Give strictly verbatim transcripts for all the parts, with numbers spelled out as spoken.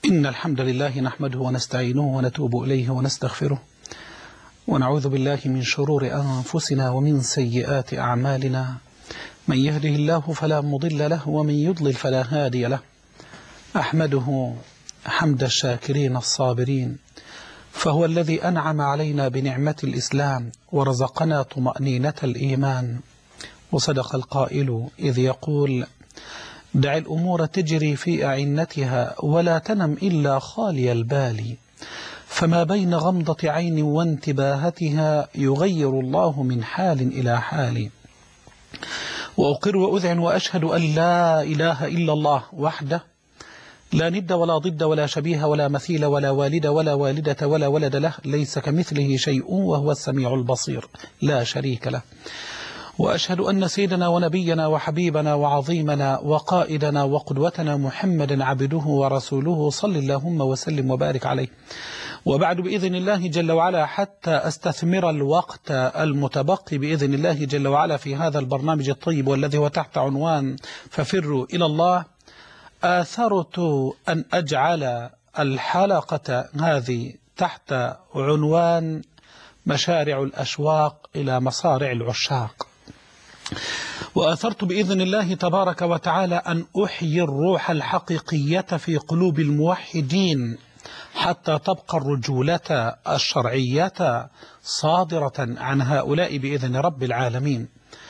إن الحمد لله نحمده ونستعينه ونتوب إليه ونستغفره ونعوذ بالله من شرور أنفسنا ومن سيئات أعمالنا. من يهده الله فلا مضل له ومن يضلل فلا هادي له. أحمده حمد الشاكرين الصابرين، فهو الذي أنعم علينا بنعمة الإسلام ورزقنا طمأنينة الإيمان. وصدق القائل إذ يقول: دع الأمور تجري في أعنتها ولا تنم إلا خالي البال، فما بين غمضة عين وانتباهتها يغير الله من حال إلى حال. وأقر وأذعن وأشهد أن لا إله إلا الله وحده لا ند ولا ضد ولا شبيه ولا مثيل ولا والد ولا والدة ولا ولد له، ليس كمثله شيء وهو السميع البصير لا شريك له. وأشهد أن سيدنا ونبينا وحبيبنا وعظيمنا وقائدنا وقدوتنا محمدا عبده ورسوله، صل اللهم وسلم وبارك عليه. وبعد، بإذن الله جل وعلا، حتى أستثمر الوقت المتبقي بإذن الله جل وعلا في هذا البرنامج الطيب والذي هو تحت عنوان ففروا إلى الله، آثرت أن أجعل الحلقة هذه تحت عنوان مشارع الأشواق إلى مصارع العشاق. وآثرت بإذن الله تبارك وتعالى أن أحيي الروح الحقيقية في قلوب الموحدين حتى تبقى الرجولة الشرعية صادرة عن هؤلاء بإذن رب العالمين.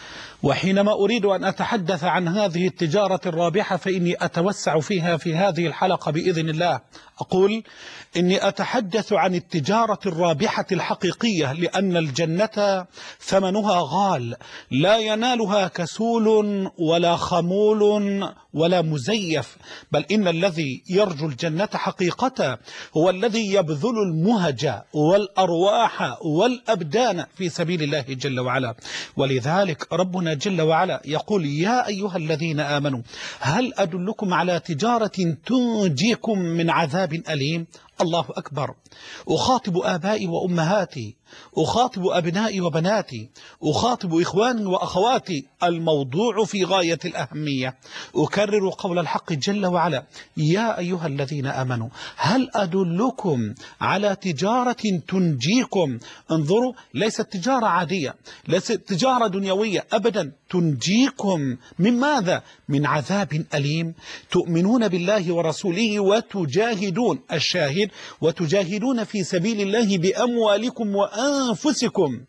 وحينما أريد أن أتحدث عن هذه التجارة الرابحة فإني أتوسع فيها في هذه الحلقة بإذن الله. أقول إني أتحدث عن التجارة الرابحة الحقيقية، لأن الجنة ثمنها غال، لا ينالها كسول ولا خمول ولا مزيف، بل إن الذي يرجو الجنة حقيقة هو الذي يبذل المهج والأرواح والأبدان في سبيل الله جل وعلا. ولذلك ربنا جل وعلا يقول: يا أيها الذين آمنوا هل أدلكم على تجارة تنجيكم من عذاب أليم؟ الله أكبر. أخاطب آبائي وأمهاتي، أخاطب أبنائي وبناتي، أخاطب إخواني وأخواتي، الموضوع في غاية الأهمية. أكرر قول الحق جل وعلا: يا أيها الذين آمنوا هل أدلكم على تجارة تنجيكم. انظروا، ليست تجارة عادية، ليست تجارة دنيوية أبدا، تنجيكم من ماذا؟ من عذاب أليم. تؤمنون بالله ورسوله وتجاهدون، الشاهد وتجاهدون في سبيل الله بأموالكم وأنفسكم،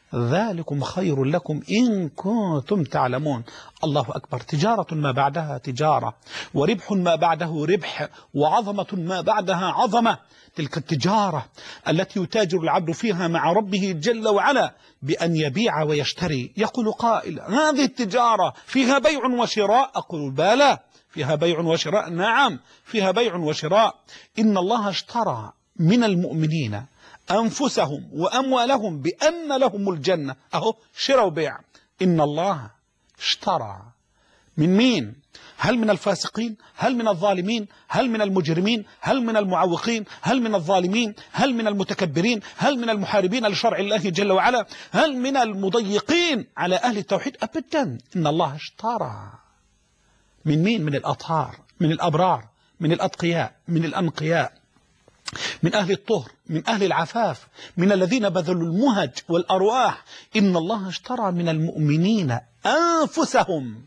ذلكم خير لكم إن كنتم تعلمون. الله أكبر. تجارة ما بعدها تجارة، وربح ما بعده ربح، وعظمة ما بعدها عظمة. تلك التجارة التي يتاجر العبد فيها مع ربه جل وعلا بأن يبيع ويشتري. يقول قائل: هذه التجارة فيها بيع وشراء؟ أقول: بلى، فيها بيع وشراء. نعم، فيها بيع وشراء. إن الله اشترى من المؤمنين أنفسهم وأموالهم بأن لهم الجنة. أهو شراء وبيع. إن الله اشترى من مين؟ هل من الفاسقين؟ هل من الظالمين؟ هل من المجرمين؟ هل من المعوقين؟ هل من الظالمين؟ هل من المتكبرين؟ هل من المحاربين لشرع الله جل وعلا؟ هل من المضيقين على أهل التوحيد؟ أبدا. إن الله اشترى من مين؟ من الأطهار، من الأبرار، من الأتقياء، من الأنقياء، من أهل الطهر، من أهل العفاف، من الذين بذلوا المهج والأرواح. إن الله اشترى من المؤمنين أنفسهم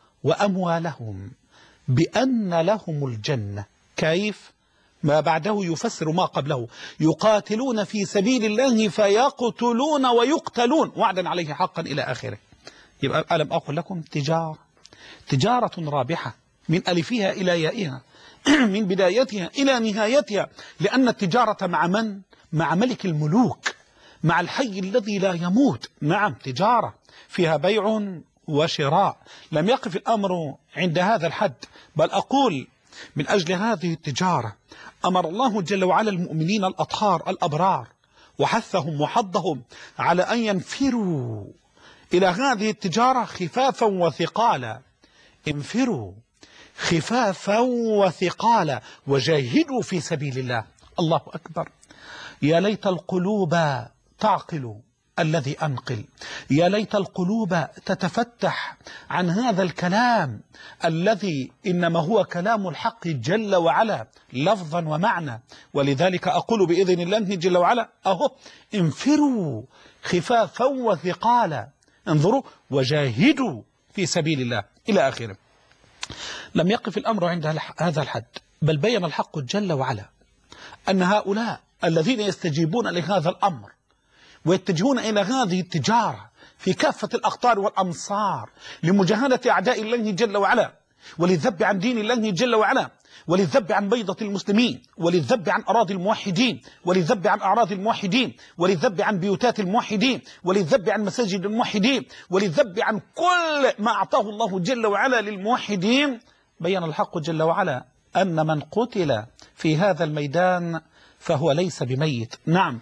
وأموالهم بأن لهم الجنة. كيف؟ ما بعده يفسر ما قبله: يقاتلون في سبيل الله فيقتلون ويقتلون وعدا عليه حقا إلى آخره. يبقى ألم أقل لكم تجارة تجارة رابحة من ألفها إلى يائها، من بدايتها إلى نهايتها. لأن التجارة مع من؟ مع ملك الملوك، مع الحي الذي لا يموت. نعم، تجارة فيها بيع وشراء. لم يقف الأمر عند هذا الحد، بل أقول من أجل هذه التجارة أمر الله جل وعلا المؤمنين الأطهار الأبرار، وحثهم وحضهم على أن ينفروا إلى هذه التجارة خفافا وثقالا. انفروا خفافا وثقالا وجاهدوا في سبيل الله. الله أكبر. يا ليت القلوب تعقل الذي أنقل. يا ليت القلوب تتفتح عن هذا الكلام الذي إنما هو كلام الحق جل وعلا لفظا ومعنى. ولذلك أقول بإذن الله جل وعلا أهو انفروا خفافا وثقالا، انظروا وجاهدوا في سبيل الله إلى آخره. لم يقف الأمر عند هذا الحد، بل بين الحق جل وعلا أن هؤلاء الذين يستجيبون لهذا الأمر ويتجهون إلى هذه التجارة في كافة الأقطار والأمصار لمجاهدة أعداء الله جل وعلا وللذب عن دين الله جل وعلا وللذب عن بيضة المسلمين وللذب عن أراضي الموحدين وللذب عن أعراض الموحدين وللذب عن بيوتات الموحدين وللذب عن مساجد الموحدين وللذب عن كل ما أعطاه الله جل وعلا للموحدين. بين الحق جل وعلا أن من قتل في هذا الميدان فهو ليس بميت. نعم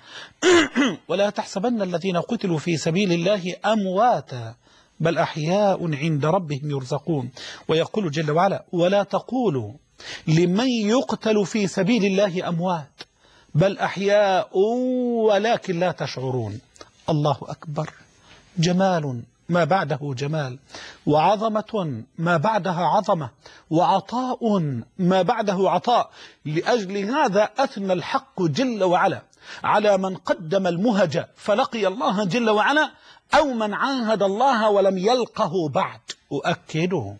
ولا تحسبن الذين قتلوا في سبيل الله أمواتا بل أحياء عند ربهم يرزقون. ويقول جل وعلا ولا تقولوا لمن يقتل في سبيل الله أموات بل أحياء ولكن لا تشعرون. الله أكبر، جمال ما بعده جمال، وعظمة ما بعدها عظمة، وعطاء ما بعده عطاء. لأجل هذا أثنى الحق جل وعلا على من قدم المهج فلقي الله جل وعلا أو من عاهد الله ولم يلقه بعد. أؤكده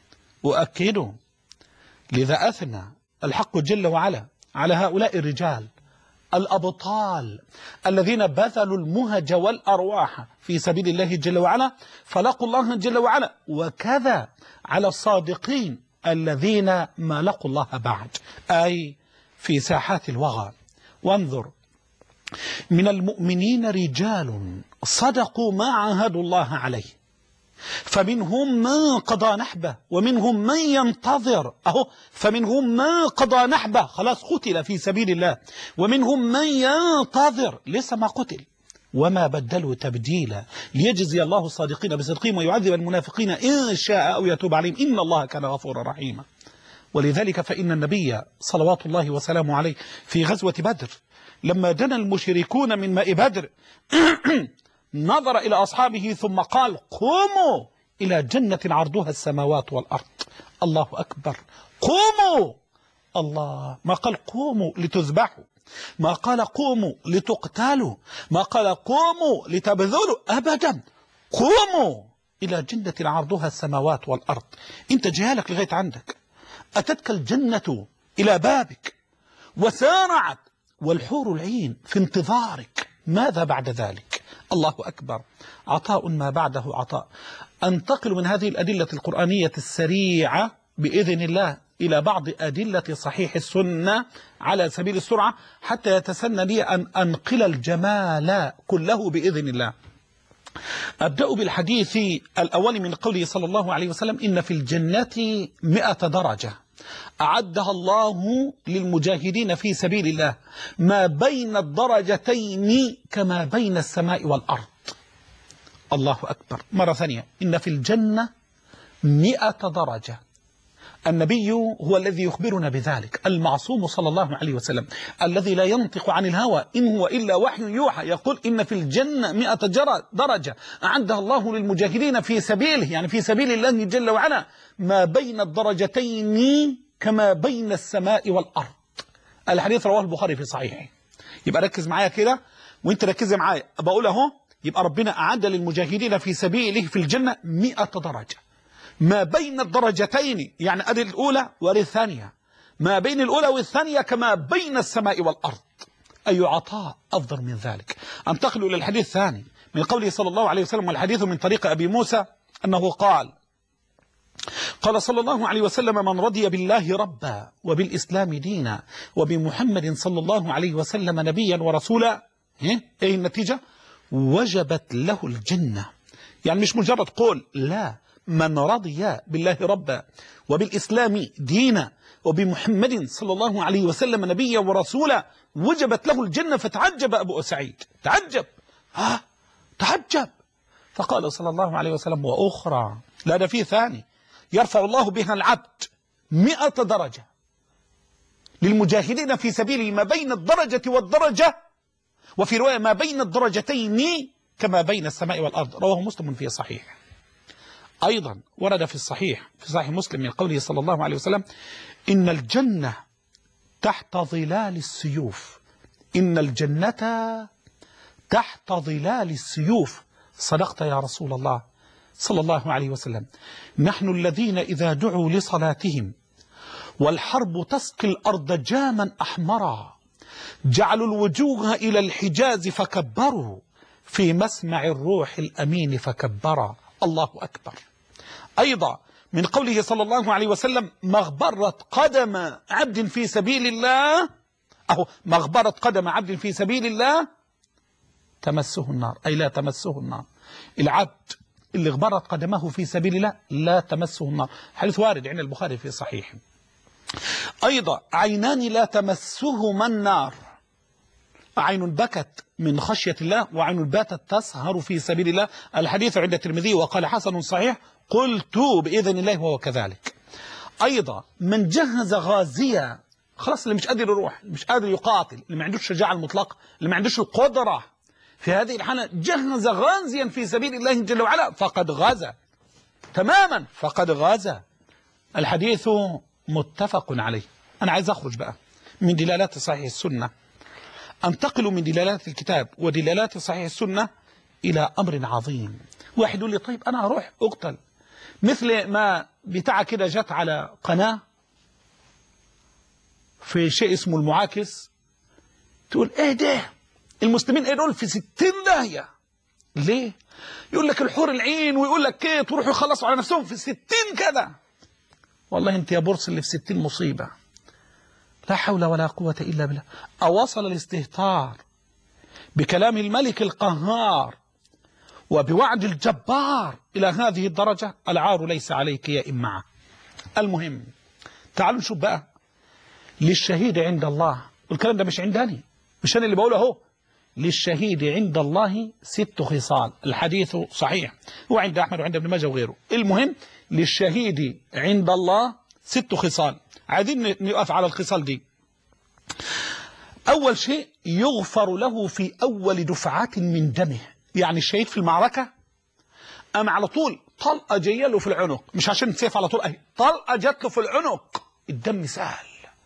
أؤكده لذا أثنى الحق جل وعلا على هؤلاء الرجال الأبطال الذين بذلوا المهج والأرواح في سبيل الله جل وعلا فلقوا الله جل وعلا، وكذا على الصادقين الذين ما لقوا الله بعد، أي في ساحات الوغى. وانظر من المؤمنين رجال صدقوا ما عاهدوا الله عليه فمنهم من قضى نحبه ومنهم من ينتظر، أهو فمنهم من قضى نحبه خلاص قتل في سبيل الله، ومنهم من ينتظر لسه ما قتل وما بدلوا تبديلا ليجزي الله الصادقين بصدقهم ويعذب المنافقين إن شاء أو يتوب عليهم إن الله كان غفورا رحيما. ولذلك فإن النبي صلوات الله وسلامه عليه في غزوة بدر لما دنا المشركون من ماء بدر نظر إلى أصحابه ثم قال قوموا إلى جنة عرضها السماوات والأرض. الله أكبر، قوموا. الله ما قال قوموا لتذبحوا، ما قال قوموا لتقتلوا، ما قال قوموا لتبذلوا، أبدا، قوموا إلى جنة عرضها السماوات والأرض. أنت جهالك لغاية عندك، أتتك الجنة إلى بابك وسارعت والحور العين في انتظارك، ماذا بعد ذلك؟ الله أكبر، عطاء ما بعده عطاء. أنتقل من هذه الأدلة القرآنية السريعة بإذن الله إلى بعض أدلة صحيح السنة على سبيل السرعة حتى يتسنى لي أن أنقل الجمال كله بإذن الله. أبدأ بالحديث الأول من قوله صلى الله عليه وسلم إن في الجنة مئة درجة أعدها الله للمجاهدين في سبيل الله ما بين الدرجتين كما بين السماء والأرض. الله أكبر. مرة ثانية، إن في الجنة مئة درجة. النبي هو الذي يخبرنا بذلك، المعصوم صلى الله عليه وسلم الذي لا ينطق عن الهوى إن هو إلا وحي يوحى، يقول إن في الجنة مئة درجة أعدها الله للمجاهدين في سبيله، يعني في سبيل الله جل وعلا ما بين الدرجتين كما بين السماء والأرض. الحديث رواه البخاري في صحيحه. يبقى ركز معايا كده وانت ركز معايا، بقول اهو، يبقى ربنا أعد للمجاهدين في سبيله في الجنة مئة درجة ما بين الدرجتين، يعني أدي الأولى وأدي الثانية، ما بين الأولى والثانية كما بين السماء والأرض. أي عطاء أفضل من ذلك. أنتقل إلى الحديث الثاني من قوله صلى الله عليه وسلم، والحديث من طريق أبي موسى أنه قال قال صلى الله عليه وسلم من رضي بالله ربا وبالإسلام دينا وبمحمد صلى الله عليه وسلم نبيا ورسولا، ايه النتيجة؟ وجبت له الجنة. يعني مش مجرد قول، لا، من رضي بالله ربا وبالإسلام دينا وبمحمد صلى الله عليه وسلم نبيا ورسولا وجبت له الجنة. فتعجب أبو سعيد، تعجب، ها تعجب، فقال صلى الله عليه وسلم وأخرى، لا ده فيه ثاني، يرفع الله بها العبد مئة درجة للمجاهدين في سبيله ما بين الدرجة والدرجة، وفي رواية ما بين الدرجتين كما بين السماء والأرض، رواه مسلم في صحيح. أيضا ورد في الصحيح في صحيح مسلم من قوله صلى الله عليه وسلم: إن الجنة تحت ظلال السيوف، إن الجنة تحت ظلال السيوف. صدقت يا رسول الله صلى الله عليه وسلم. نحن الذين إذا دعوا لصلاتهم والحرب تسقي الأرض جاما أحمرا جعلوا الوجوه إلى الحجاز فكبروا في مسمع الروح الأمين فكبرا. الله أكبر. أيضا من قوله صلى الله عليه وسلم: مغبرة قدم عبد في سبيل الله، أهو مغبرة قدم عبد في سبيل الله تمسه النار، أي لا تمسه النار. العبد اللي غبرت قدمه في سبيل الله لا تمسه النار، حديث وارد عند البخاري في صحيح. أيضا عينان لا تمسهما النار، عين بكت من خشية الله وعين باتت تسهر في سبيل الله، الحديث عند الترمذي وقال حسن صحيح، قلت بإذن الله وهو كذلك. أيضا من جهز غازيا، خلاص اللي مش قادر يروح، مش قادر يقاتل، اللي ما عندوش الشجاعة المطلقة، اللي ما عندوش القدرة، في هذه الحالة جهز غازيا في سبيل الله جل وعلا فقد غزا تماما، فقد غزا. الحديث متفق عليه. أنا عايز أخرج بقى من دلالات صحيح السنة، أنتقل من دلالات الكتاب ودلالات صحيح السنة إلى أمر عظيم. واحد يقول لي: طيب أنا أروح أقتل، مثل ما بتاع كده جت على قناة في شيء اسمه المعاكس، تقول إيه ده؟ المسلمين إيه دول في ستين داهية. ليه؟ يقول لك الحور العين، ويقول لك كيه، تروحوا يخلصوا على نفسهم في ستين كده. والله أنت يا بورس اللي في ستين مصيبة، لا حول ولا قوة إلا بالله. أوصل الاستهتار بكلام الملك القهار وبوعد الجبار إلى هذه الدرجة؟ العار ليس عليك يا إمعة. المهم تعالوا نشوف بقى للشهيد عند الله، والكلام ده مش عندني، مش أنا اللي بقوله اهو، للشهيد عند الله ست خصال، الحديث صحيح وعند أحمد وعند ابن ماجه وغيره. المهم للشهيد عند الله ست خصال، عايزين نقف على الخصال دي. أول شيء يغفر له في أول دفعة من دمه، يعني الشهيد في المعركة أم على طول طلقة جايه له في العنق، مش عشان سيف على طول، أهي طلقة جات له في العنق، الدم سهل،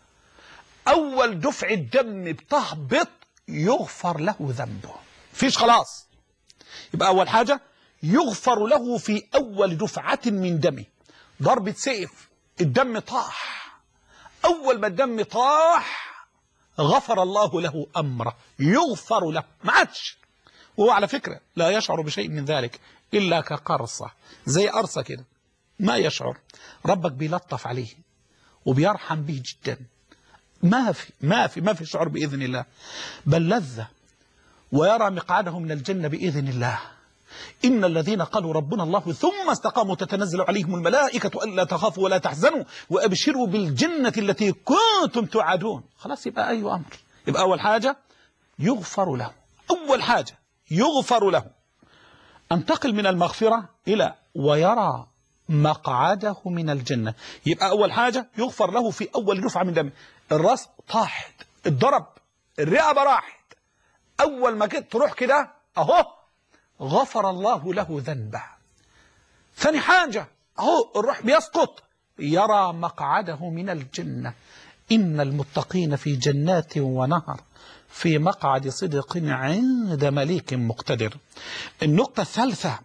أول دفع الدم بتهبط يغفر له ذنبه، فيش خلاص. يبقى أول حاجة يغفر له في أول دفعة من دمه، ضربة سيف الدم طاح، أول ما الدم طاح غفر الله له أمره، يغفر له، ما عادش. وهو على فكرة لا يشعر بشيء من ذلك إلا كقرصة، زي قرصة كده، ما يشعر. ربك بيلطف عليه وبيرحم به جدا، ما في ما في ما في شعور بإذن الله، بل لذة، ويرى مقعده من الجنة بإذن الله. إن الذين قالوا ربنا الله ثم استقاموا تتنزل عليهم الملائكة ألا تخافوا ولا تحزنوا وأبشروا بالجنة التي كنتم توعدون. خلاص، يبقى أي أمر، يبقى أول حاجة يغفر له، أول حاجة يغفر له. انتقل من المغفرة إلى ويرى مقعده من الجنة. يبقى أول حاجة يغفر له في أول دفعة من دمه، الرأس طاحت، الضرب، الرقبة راحت، أول ما جيت تروح كده أهو غفر الله له ذنبه. ثاني حاجة أهو الروح بيسقط، يرى مقعده من الجنة. إن المتقين في جنات ونهر في مقعد صدق عند مليك مقتدر. النقطة الثالثة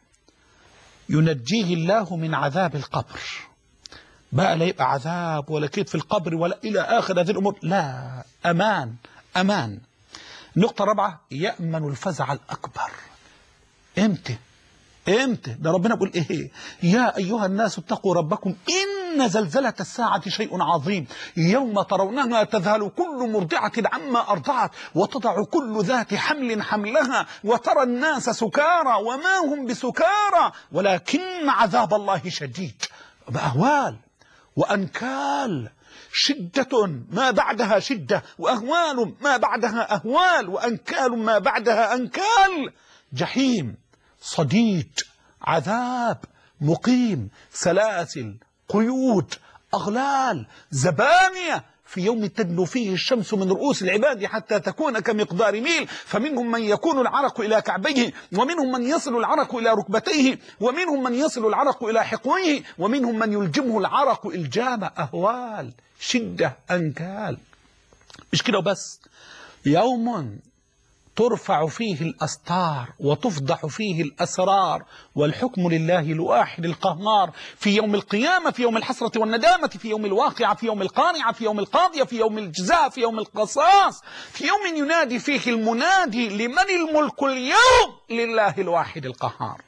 ينجيه الله من عذاب القبر، بقى لا يبقى عذاب ولا كيد في القبر ولا إلى آخر هذه الأمور، لا، أمان أمان. النقطة الرابعة يأمن الفزع الأكبر. امتى امتى ده ربنا بيقول ايه؟ يا ايها الناس اتقوا ربكم ان زلزلة الساعة شيء عظيم يوم ترونها تذهل كل مرضعة عما ارضعت وتضع كل ذات حمل حملها وترى الناس سكارى وما هم بسكارى ولكن عذاب الله شديد. بأهوال وأنكال، شدة ما بعدها شدة، وأهوال ما بعدها أهوال، وأنكال ما بعدها أنكال. جحيم، صديد، عذاب مقيم، سلاسل، قيود، أغلال، زبانية في يوم تدنو فيه الشمس من رؤوس العباد حتى تكون كمقدار ميل، فمنهم من يكون العرق إلى كعبيه، ومنهم من يصل العرق إلى ركبتيه، ومنهم من يصل العرق إلى حقويه، ومنهم من يلجمه العرق إلجام، أهوال، شدة، أنكال. مش كده وبس، يوم ترفع فيه الأستار وتفضح فيه الأسرار، والحكم لله الواحد القهار. في يوم القيامة، في يوم الحسرة والندامة، في يوم الواقعة، في يوم القارعة، في يوم القاضية، في يوم الجزاء، في يوم القصاص، في يوم ينادي فيه المنادي لمن الملك اليوم؟ لله الواحد القهار.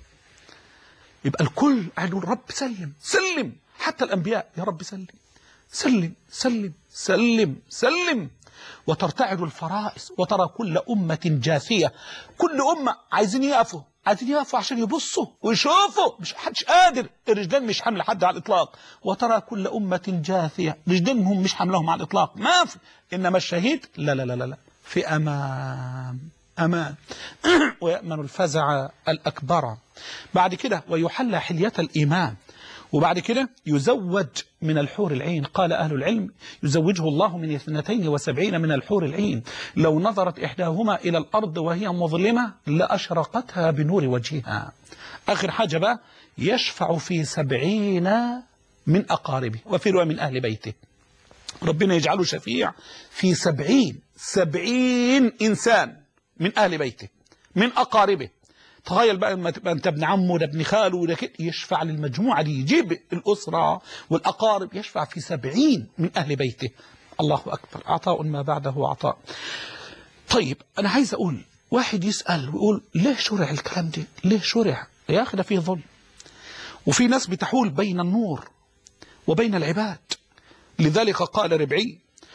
يبقى الكل قاعد يقول رب سلم سلم، حتى الأنبياء يا رب سلم سلم سلم سلم سلم. وترتعد الفرائس، وترى كل أمة جاثية، كل أمة عايزين يقفوا، عايزين يقفوا عشان يبصوا ويشوفوا، مش حدش قادر، الرجلين مش حامله حد على الإطلاق. وترى كل أمة جاثية، رجلينهم مش حاملهم على الإطلاق، ما في. إنما الشهيد لا لا لا لا في أمان أمان ويأمن الفزع الأكبر. بعد كده ويحلى حلية الإيمان، وبعد كده يزوج من الحور العين. قال أهل العلم يزوجه الله من اثنتين وسبعين من الحور العين، لو نظرت إحداهما إلى الأرض وهي مظلمة لأشرقتها بنور وجهها. آخر حاجة بقى يشفع في سبعين من أقاربه، وفي رواية من أهل بيته. ربنا يجعله شفيع في سبعين سبعين إنسان من أهل بيته من أقاربه. تخيل بقى لما تبقى انت ابن عمه ده ابن خاله وده كده، يشفع للمجموعة دي، يجيب الأسرة والأقارب، يشفع في سبعين من أهل بيته. الله أكبر، عطاء ما بعده عطاء. طيب أنا عايز أقول، واحد يسأل ويقول ليه شرع الكلام ده؟ ليه شرع؟ يا أخي ده فيه ظلم، وفي ناس بتحول بين النور وبين العباد. لذلك قال ربعي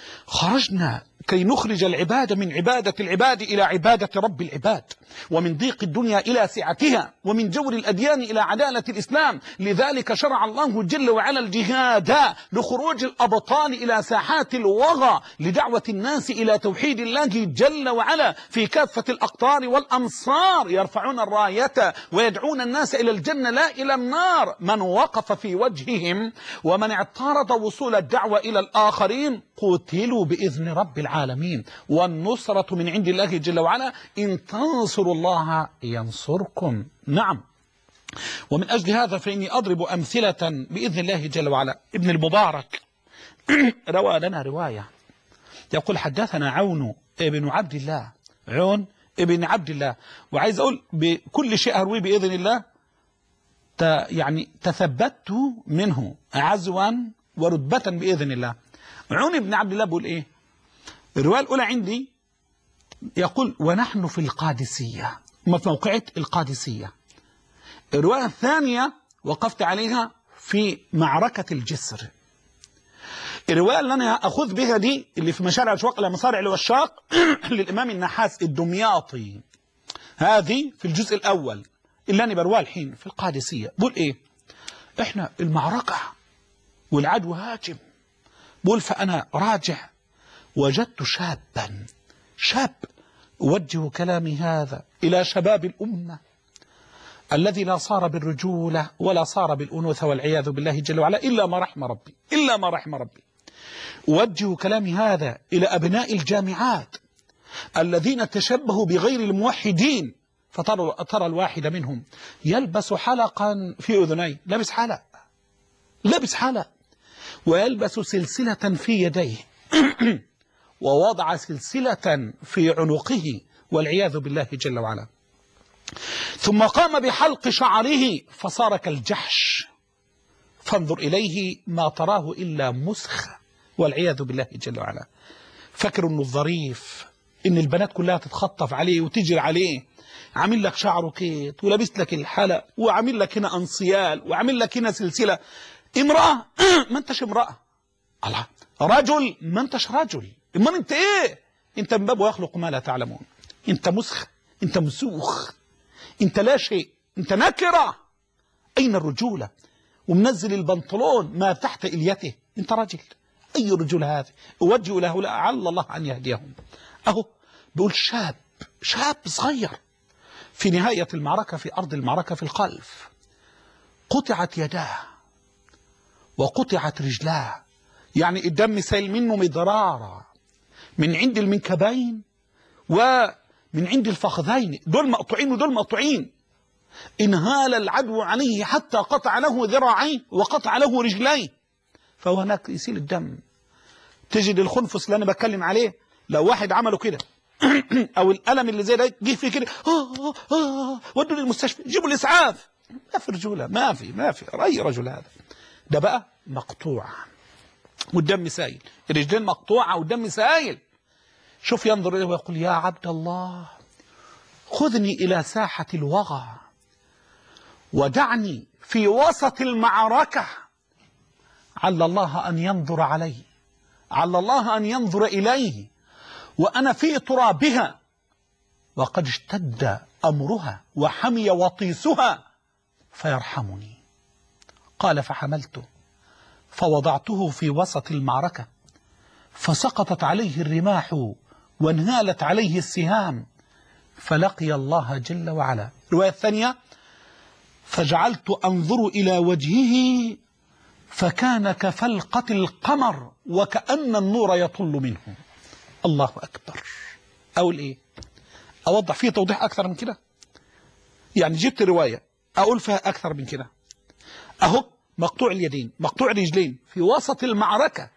خرجنا كي نخرج العباد من عبادة العباد إلى عبادة رب العباد، ومن ضيق الدنيا إلى سعتها، ومن جور الأديان إلى عدالة الإسلام. لذلك شرع الله جل وعلا الجهاد لخروج الأبطال إلى ساحات الوغى، لدعوة الناس إلى توحيد الله جل وعلا في كافة الأقطار والأمصار، يرفعون الراية ويدعون الناس إلى الجنة لا إلى النار. من وقف في وجههم ومن اعترض وصول الدعوة إلى الآخرين قتلوا بإذن رب العالمين. والنصرة من عند الله جل وعلا، إن تنصروا الله ينصركم. نعم. ومن أجل هذا فإني أضرب أمثلة بإذن الله جل وعلا. ابن المبارك روى لنا رواية، يقول حدثنا عون ابن عبد الله، عون ابن عبد الله. وعايز أقول بكل شيء أروي بإذن الله يعني تثبت منه عزوا ورتبة بإذن الله. عون ابن عبد الله بيقول إيه؟ الرواية الأولى عندي يقول ونحن في القادسية، ما في موقعة القادسية. الرواية الثانية وقفت عليها في معركة الجسر. الرواية اللي أنا أخذ بها دي اللي في مشارع الأشواق إلى مصارع الوشاق للإمام النحاس الدمياطي، هذه في الجزء الأول اللي أنا برواه الحين في القادسية. بقول إيه؟ إحنا المعركة والعدو هاجم. بقول فأنا راجع وجدت شابا، شاب أوجه كلامي هذا إلى شباب الأمة الذي لا صار بالرجولة ولا صار بالأنوثة والعياذ بالله جل وعلا إلا ما رحم ربي، إلا ما رحم ربي. أوجه كلامي هذا إلى أبناء الجامعات الذين تشبهوا بغير الموحدين، فترى ترى الواحد منهم يلبس حلقا في أذنيه، لابس حلق لابس حلق ويلبس سلسلة في يديه ووضع سلسلة في عنقه والعياذ بالله جل وعلا، ثم قام بحلق شعره فصار كالجحش، فانظر إليه ما تراه إلا مسخ والعياذ بالله جل وعلا. فكر إنه الظريف، إن البنات كلها تتخطف عليه وتجري عليه، عامل لك شعره كيت ولابس لك الحلق وعامل لك هنا أنصيال وعامل لك هنا سلسلة. امرأة ما انتش امرأة، الله، رجل ما انتش رجل، امال انت ايه؟ انت من باب ويخلق ما لا تعلمون، انت مسخ، انت مسوخ، انت لا شيء، انت نكرة. اين الرجولة؟ ومنزل البنطلون ما تحت إليته، انت رجل. اي رجولة هذه؟ اوجه له لعل الله ان يهديهم. اهو بيقول شاب، شاب صغير في نهاية المعركة، في أرض المعركة في الخلف، قطعت يداه وقطعت رجلاه، يعني الدم سيل منه مضرارا من عند المنكبين ومن عند الفخذين، دول مقطوعين ودول مقطوعين. انهال العدو عليه حتى قطع له ذراعيه وقطع له رجليه، فهو هناك يسيل الدم. تجد الخنفس اللي انا بتكلم عليه، لو واحد عمله كده او الالم اللي زي ده جه فيه كده، آه آه ودوا للمستشفى، جيبوا الاسعاف. ما في رجوله، ما في ما في اي رجل هذا. ده بقى مقطوع والدم سايل، الرجلين مقطوعه والدم سايل. شوف ينظر اليه ويقول: يا عبد الله خذني الى ساحه الوغى ودعني في وسط المعركه، عل الله ان ينظر علي، عل الله ان ينظر اليه وأنا في ترابها وقد اشتد أمرها وحمي وطيسها فيرحمني. قال: فحملته فوضعته في وسط المعركة فسقطت عليه الرماح وانهالت عليه السهام فلقي الله جل وعلا. الرواية الثانية: فجعلت أنظر إلى وجهه فكان كفلقة القمر وكأن النور يطل منه. الله أكبر. أقول إيه؟ أوضح فيه توضيح أكثر من كده؟ يعني جبت رواية أقول فيها أكثر من كده؟ أهو مقطوع اليدين مقطوع الرجلين في وسط المعركة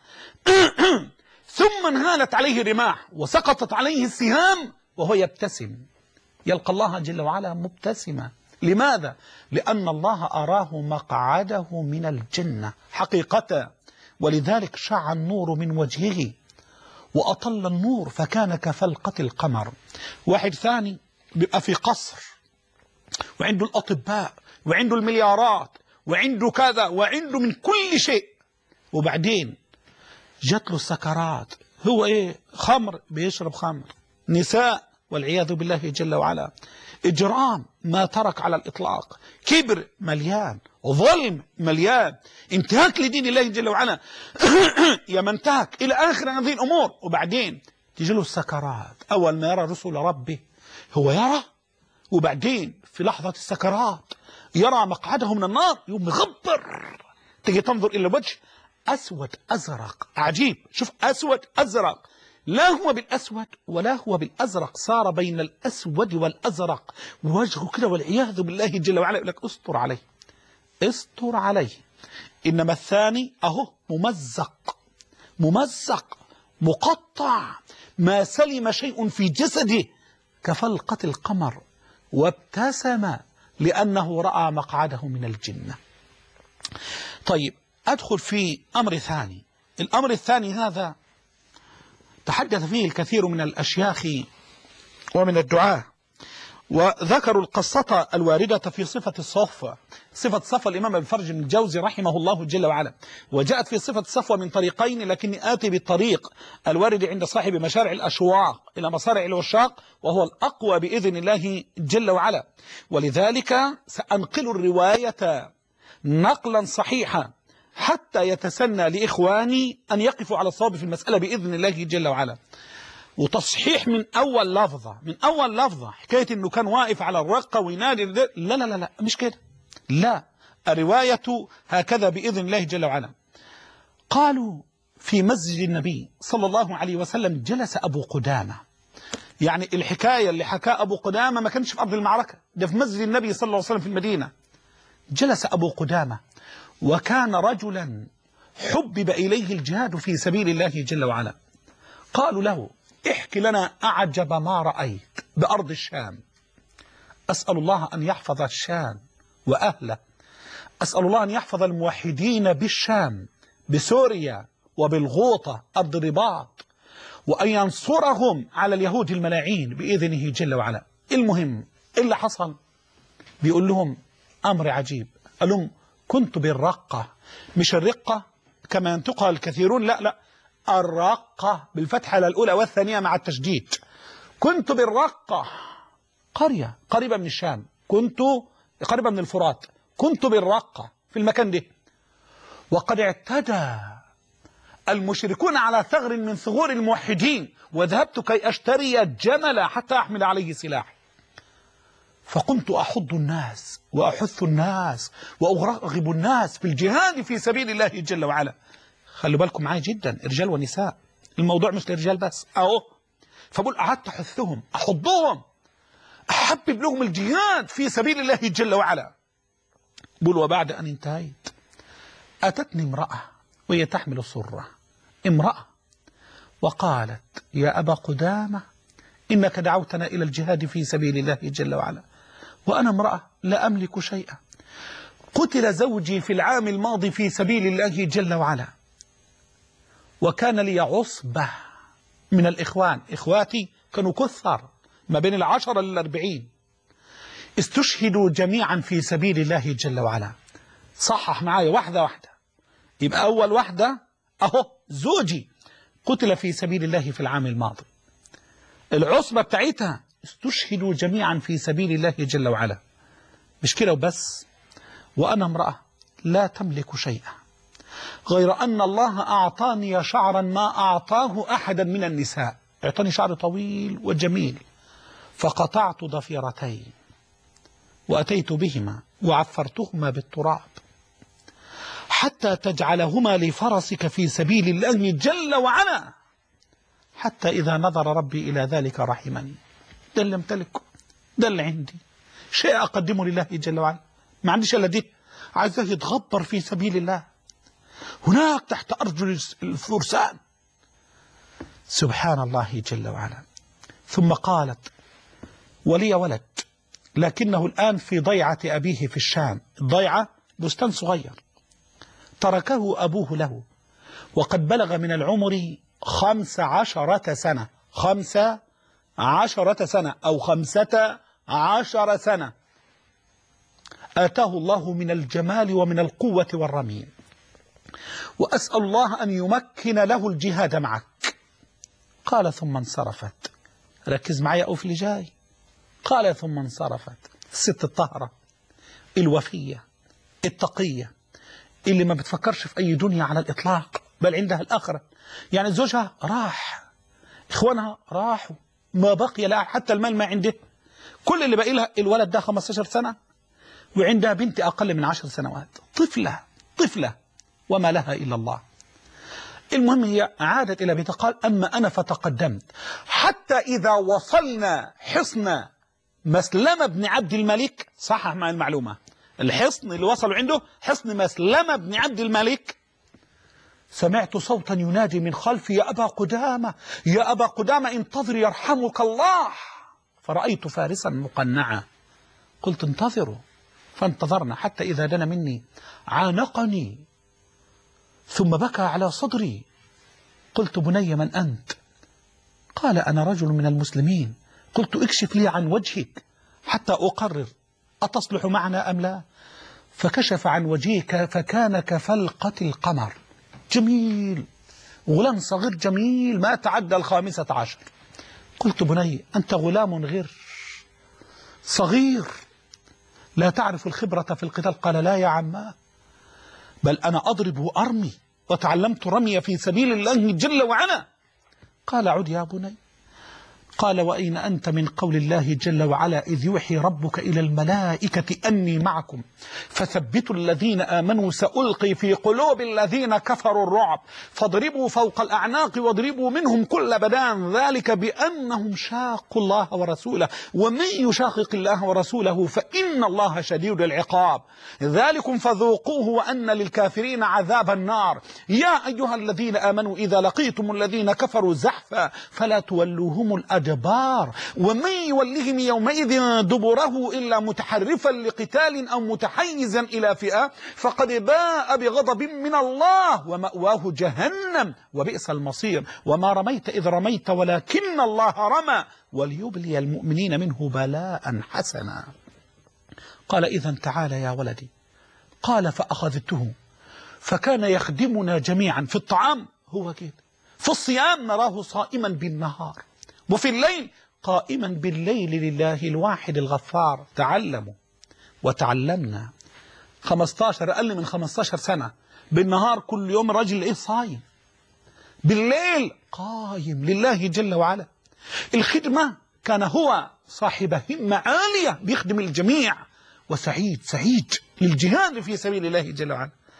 ثم انهالت عليه الرماح وسقطت عليه السهام وهو يبتسم، يلقى الله جل وعلا مبتسما. لماذا؟ لأن الله أراه مقعده من الجنة حقيقة، ولذلك شع النور من وجهه وأطل النور فكان كفلقة القمر. واحد ثاني بيبقى في قصر وعنده الأطباء وعنده المليارات وعنده كذا وعنده من كل شيء، وبعدين جات له السكرات. هو إيه؟ خمر، بيشرب خمر، نساء والعياذ بالله جل وعلا، إجرام ما ترك على الإطلاق، كبر مليان، ظلم مليان، انتهاك لدين الله جل وعلا يا من انتهك إلى آخر هذه الأمور. وبعدين تجي له السكرات. أول ما يرى رسول ربه هو يرى، وبعدين في لحظة السكرات يرى مقعده من النار يوم مغبر. تجي تنظر إلى الوجه أسود أزرق عجيب. شوف أسود أزرق، لا هو بالأسود ولا هو بالأزرق، صار بين الأسود والأزرق ووجهه كده والعياذ بالله جل وعلا. يقول لك استر عليه استر عليه. إنما الثاني أهو ممزق ممزق مقطع، ما سلم شيء في جسده كفلقة القمر، وابتسم لأنه رأى مقعده من الجنة. طيب أدخل في أمر ثاني. الأمر الثاني هذا تحدث فيه الكثير من الأشياخ ومن الدعاة، وذكروا القصة الواردة في صفة الصفوة. صفة صفوة الإمام ابن فرج بن الجوزي رحمه الله جل وعلا، وجاءت في صفة الصفوة من طريقين، لكني آتي بالطريق الوارد عند صاحب مشارع الأشواق إلى مصارع الوشاق، وهو الأقوى بإذن الله جل وعلا. ولذلك سأنقل الرواية نقلا صحيحا حتى يتسنى لإخواني أن يقفوا على الصواب في المسألة بإذن الله جل وعلا. وتصحيح من أول لفظة من أول لفظة حكاية أنه كان واقف على الرقة وينادي، لا لا لا لا مش كده، لا، الرواية هكذا بإذن الله جل وعلا. قالوا في مسجد النبي صلى الله عليه وسلم جلس أبو قدامة. يعني الحكاية اللي حكى أبو قدامة ما كانش في أرض المعركة، ده في مسجد النبي صلى الله عليه وسلم في المدينة. جلس أبو قدامة وكان رجلا حبب إليه الجهاد في سبيل الله جل وعلا. قالوا له: احكي لنا أعجب ما رأيت بأرض الشام. أسأل الله أن يحفظ الشام وأهله، أسأل الله أن يحفظ الموحدين بالشام بسوريا وبالغوطة أرض الرباط، وأن ينصرهم على اليهود الملاعين بإذنه جل وعلا. المهم اللي حصل بيقول لهم أمر عجيب. قال لهم: كنت بالرقة، مش الرقة كما ينطقها الكثيرون، لا لا، الرقة بالفتحة الأولى والثانية مع التشديد. كنت بالرقة، قرية قريبة من الشام، كنت قريبة من الفرات، كنت بالرقة في المكان ده، وقد اعتدى المشركون على ثغر من ثغور الموحدين، وذهبت كي أشتري جملا حتى أحمل عليه سلاح، فقمت أحض الناس وأحث الناس وأرغب الناس في الجهاد في سبيل الله جل وعلا. خلوا بالكم معايا جدا، رجال ونساء، الموضوع مش للرجال بس اهو. فبقول قعدت احثهم احضهم احبب لهم الجهاد في سبيل الله جل وعلا. بقول وبعد ان انتهيت اتتني امرأة وهي تحمل السرة، امرأة، وقالت يا أبا قدامة إنك دعوتنا إلى الجهاد في سبيل الله جل وعلا، وأنا امرأة لا أملك شيئا، قتل زوجي في العام الماضي في سبيل الله جل وعلا، وكان لي عصبة من الإخوان، إخواتي كانوا كثر ما بين العشرة للأربعين، استشهدوا جميعا في سبيل الله جل وعلا. صحح معايا واحدة واحدة. يبقى أول واحدة أهو زوجي قتل في سبيل الله في العام الماضي، العصبة بتاعتها استشهدوا جميعا في سبيل الله جل وعلا. مش كده وبس، وأنا امرأة لا تملك شيئا غير أن الله أعطاني شعرا ما أعطاه أحدا من النساء، أعطاني شعر طويل وجميل، فقطعت ضفيرتين وأتيت بهما وعفرتهما بالتراب حتى تجعلهما لفرسك في سبيل الله جل وعلا، حتى إذا نظر ربي إلى ذلك رحمني. ده اللي امتلكه، ده اللي عندي، شيء أقدمه لله جل وعلا، ما عنديش إلا دي، عايزاه يتغبر في سبيل الله هناك تحت أرجل الفرسان. سبحان الله جل وعلا. ثم قالت ولي ولد لكنه الآن في ضيعة أبيه في الشام، ضيعة بستان صغير تركه أبوه له، وقد بلغ من العمر خمس عشرة سنة، خمس عشرة سنة أو خمسة عشر سنة، آتاه الله من الجمال ومن القوة والرمي، وأسأل الله أن يمكن له الجهاد معك. قال ثم انصرفت، ركز معي أو في اللي جاي، قال ثم انصرفت الست الطاهرة الوفية التقية اللي ما بتفكرش في أي دنيا على الإطلاق، بل عندها الآخرة. يعني زوجها راح، إخوانها راحوا، ما بقي لها حتى المال ما عنده، كل اللي باقي لها الولد ده خمستاشر سنة، وعندها بنت أقل من عشر سنوات، طفلة طفلة وما لها إلا الله. المهم هي عادت إلى بيتها، قال أما أنا فتقدمت حتى إذا وصلنا حصن مسلمة بن عبد الملك، صحح مع المعلومة، الحصن اللي وصلوا عنده حصن مسلمة بن عبد الملك، سمعت صوتا ينادي من خلفي يا أبا قدامة يا أبا قدامة انتظر يرحمك الله، فرأيت فارسا مقنعا، قلت انتظروا، فانتظرنا حتى إذا دنا مني عانقني ثم بكى على صدري، قلت بني من أنت؟ قال أنا رجل من المسلمين. قلت اكشف لي عن وجهك حتى أقرر أتصلح معنا أم لا. فكشف عن وجهك فكان كفلقة القمر، جميل، غلام صغير جميل ما تعدى الخامسة عشر. قلت بني أنت غلام غير صغير لا تعرف الخبرة في القتال. قال لا يا عماه، بل أنا أضرب وأرمي وتعلمت رمي في سبيل الله جل وعلا. قال عد يا بني. قال وأين أنت من قول الله جل وعلا إذ يوحي ربك إلى الملائكة أني معكم فثبتوا الذين آمنوا سألقي في قلوب الذين كفروا الرعب فاضربوا فوق الأعناق واضربوا منهم كل بنان ذلك بأنهم شاقوا الله ورسوله ومن يشاقق الله ورسوله فإن الله شديد العقاب ذلكم فذوقوه وأن للكافرين عذاب النار يا أيها الذين آمنوا إذا لقيتم الذين كفروا زحفا فلا تولوهم الأدبار ومن يولهم يومئذ دبره إلا متحرفا لقتال أو متحيزا إلى فئة فقد باء بغضب من الله ومأواه جهنم وبئس المصير وما رميت إذ رميت ولكن الله رمى وليبلي المؤمنين منه بلاء حسنا. قال إذن تعالى يا ولدي. قال فأخذته فكان يخدمنا جميعا في الطعام هو كده، في الصيام نراه صائما بالنهار وفي الليل قائما بالليل لله الواحد الغفار. تعلموا وتعلمنا. خمستاشر أقل من خمستاشر سنة، بالنهار كل يوم رجل إيه صايم، بالليل قائم لله جل وعلا. الخدمة كان هو صاحب همة عالية بيخدم الجميع وسعيد سعيد للجهاد في سبيل الله جل وعلا.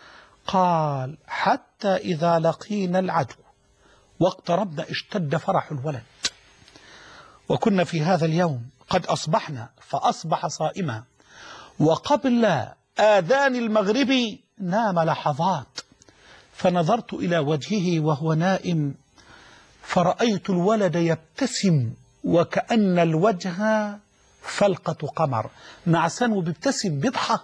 قال حتى إذا لقينا العدو واقتربنا اشتد فرح الولد، وكنا في هذا اليوم قد أصبحنا فأصبح صائما، وقبل آذان المغرب نام لحظات، فنظرت إلى وجهه وهو نائم فرأيت الولد يبتسم وكأن الوجه فلقة قمر، نعسان وبيبتسم بيضحك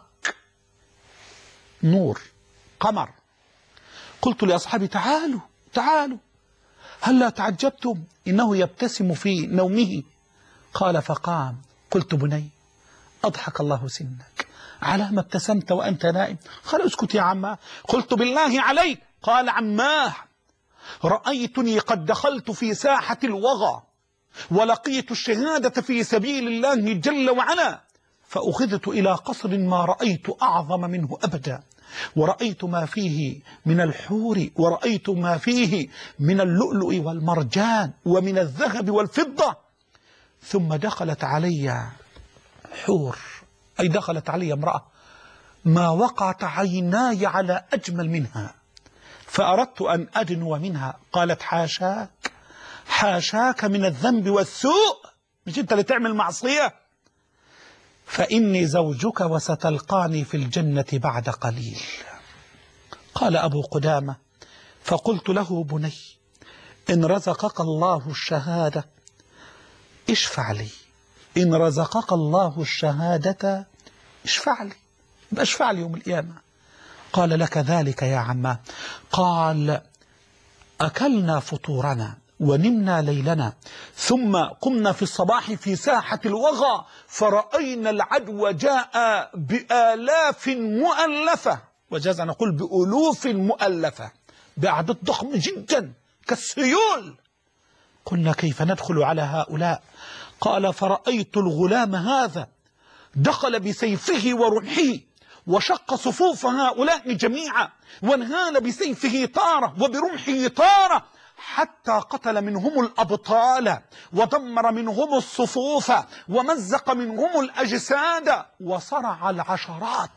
نور قمر. قلت لأصحابي تعالوا تعالوا هلا تعجبتم إنه يبتسم في نومه؟ قال فقام. قلت بني أضحك الله سنك، على ما ابتسمت وأنت نائم؟ قال اسكت يا عماه. قلت بالله عليك. قال عماه رأيتني قد دخلت في ساحة الوغى ولقيت الشهادة في سبيل الله جل وعلا، فأخذت إلى قصر ما رأيت أعظم منه أبدا، ورأيت ما فيه من الحور، ورأيت ما فيه من اللؤلؤ والمرجان ومن الذهب والفضة. ثم دخلت علي حور، أي دخلت علي امرأة ما وقعت عيناي على أجمل منها، فأردت أن أدنو منها. قالت حاشاك حاشاك من الذنب والسوء، مش أنت اللي تعمل معصية، فإني زوجك وستلقاني في الجنة بعد قليل. قال أبو قدامة فقلت له بني إن رزقك الله الشهادة اشفع لي، إن رزقك الله الشهادة اشفع لي، اشفع لي يوم القيامة. قال لك ذلك يا عماه. قال أكلنا فطورنا ونمنا ليلنا ثم قمنا في الصباح في ساحة الوغى فرأينا العدو جاء بآلاف مؤلفة، وجاز أن نقول بألوف مؤلفة، بعدد ضخم جدا كالسيول. قلنا كيف ندخل على هؤلاء؟ قال فرأيت الغلام هذا دخل بسيفه ورمحه وشق صفوف هؤلاء جميعا، وانهال بسيفه طارة وبرمحه طارة، حتى قتل منهم الأبطال ودمر منهم الصفوف ومزق منهم الأجساد وصرع العشرات.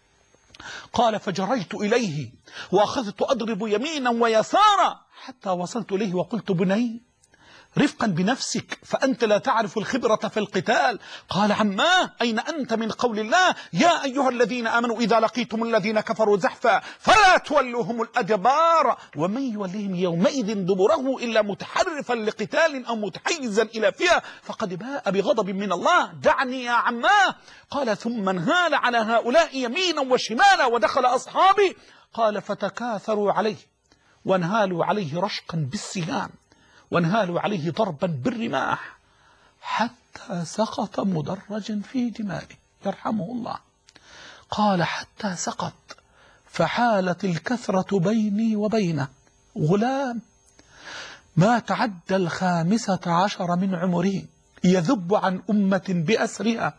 قال فجريت إليه وأخذت أضرب يمينا ويسارا حتى وصلت إليه وقلت بني رفقا بنفسك فأنت لا تعرف الخبرة في القتال. قال عماه أين أنت من قول الله يا أيها الذين آمنوا إذا لقيتم الذين كفروا زحفا فلا تولوهم الأدبار ومن يوليهم يومئذ دبره إلا متحرفا لقتال أو متحيزا إلى فئة فقد باء بغضب من الله. دعني يا عماه. قال ثم انهال على هؤلاء يمينا وشمالا ودخل أصحابي. قال فتكاثروا عليه وانهالوا عليه رشقا بالسهام وانهالوا عليه ضربا بالرماح حتى سقط مدرجا في دمائه يرحمه الله. قال حتى سقط فحالت الكثرة بيني وبينه، غلام ما تعدى الخامسة عشر من عمره يذب عن أمة بأسرها،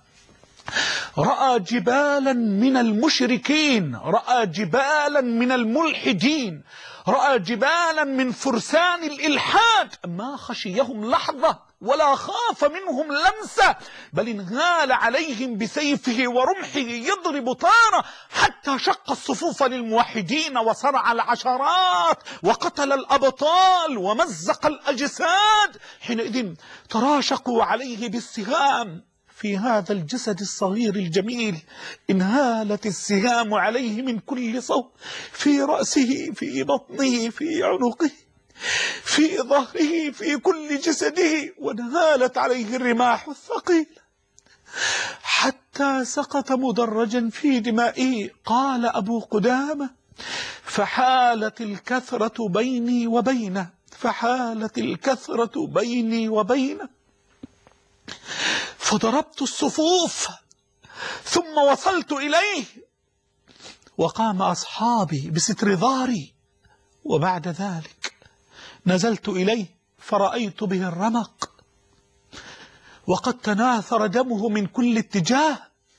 رأى جبالا من المشركين، رأى جبالا من الملحدين، رأى جبالا من فرسان الإلحاد، ما خشيهم لحظة ولا خاف منهم لمسة، بل انهال عليهم بسيفه ورمحه يضرب طارة حتى شق الصفوف للموحدين وصرع العشرات وقتل الأبطال ومزق الأجساد. حينئذ تراشقوا عليه بالسهام. في هذا الجسد الصغير الجميل انهالت السهام عليه من كل صوب، في رأسه، في بطنه، في عنقه، في ظهره، في كل جسده، وانهالت عليه الرماح الثقيل حتى سقط مدرجا في دمائه. قال أبو قدامة فحالت الكثرة بيني وبينه، فحالت الكثرة بيني وبينه فضربت الصفوف ثم وصلت إليه وقام أصحابي بستر ظهري، وبعد ذلك نزلت إليه فرأيت به الرمق وقد تناثر دمه من كل اتجاه.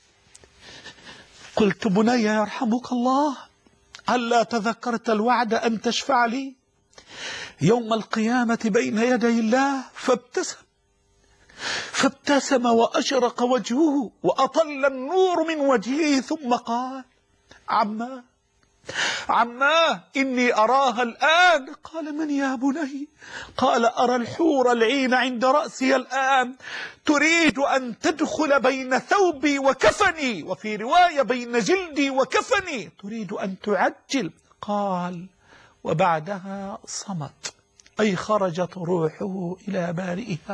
قلت بني يرحمك الله هلا تذكرت الوعد أن تشفع لي يوم القيامة بين يدي الله؟ فابتسم فابتسم وأشرق وجهه وأطل النور من وجهه ثم قال عما عماه إني أراها الآن. قال: من يا بني؟ قال: أرى الحور العين عند رأسي الآن، تريد أن تدخل بين ثوبي وكفني، وفي رواية بين جلدي وكفني، تريد أن تعجل. قال: وبعدها صمت، أي خرجت روحه إلى بارئها.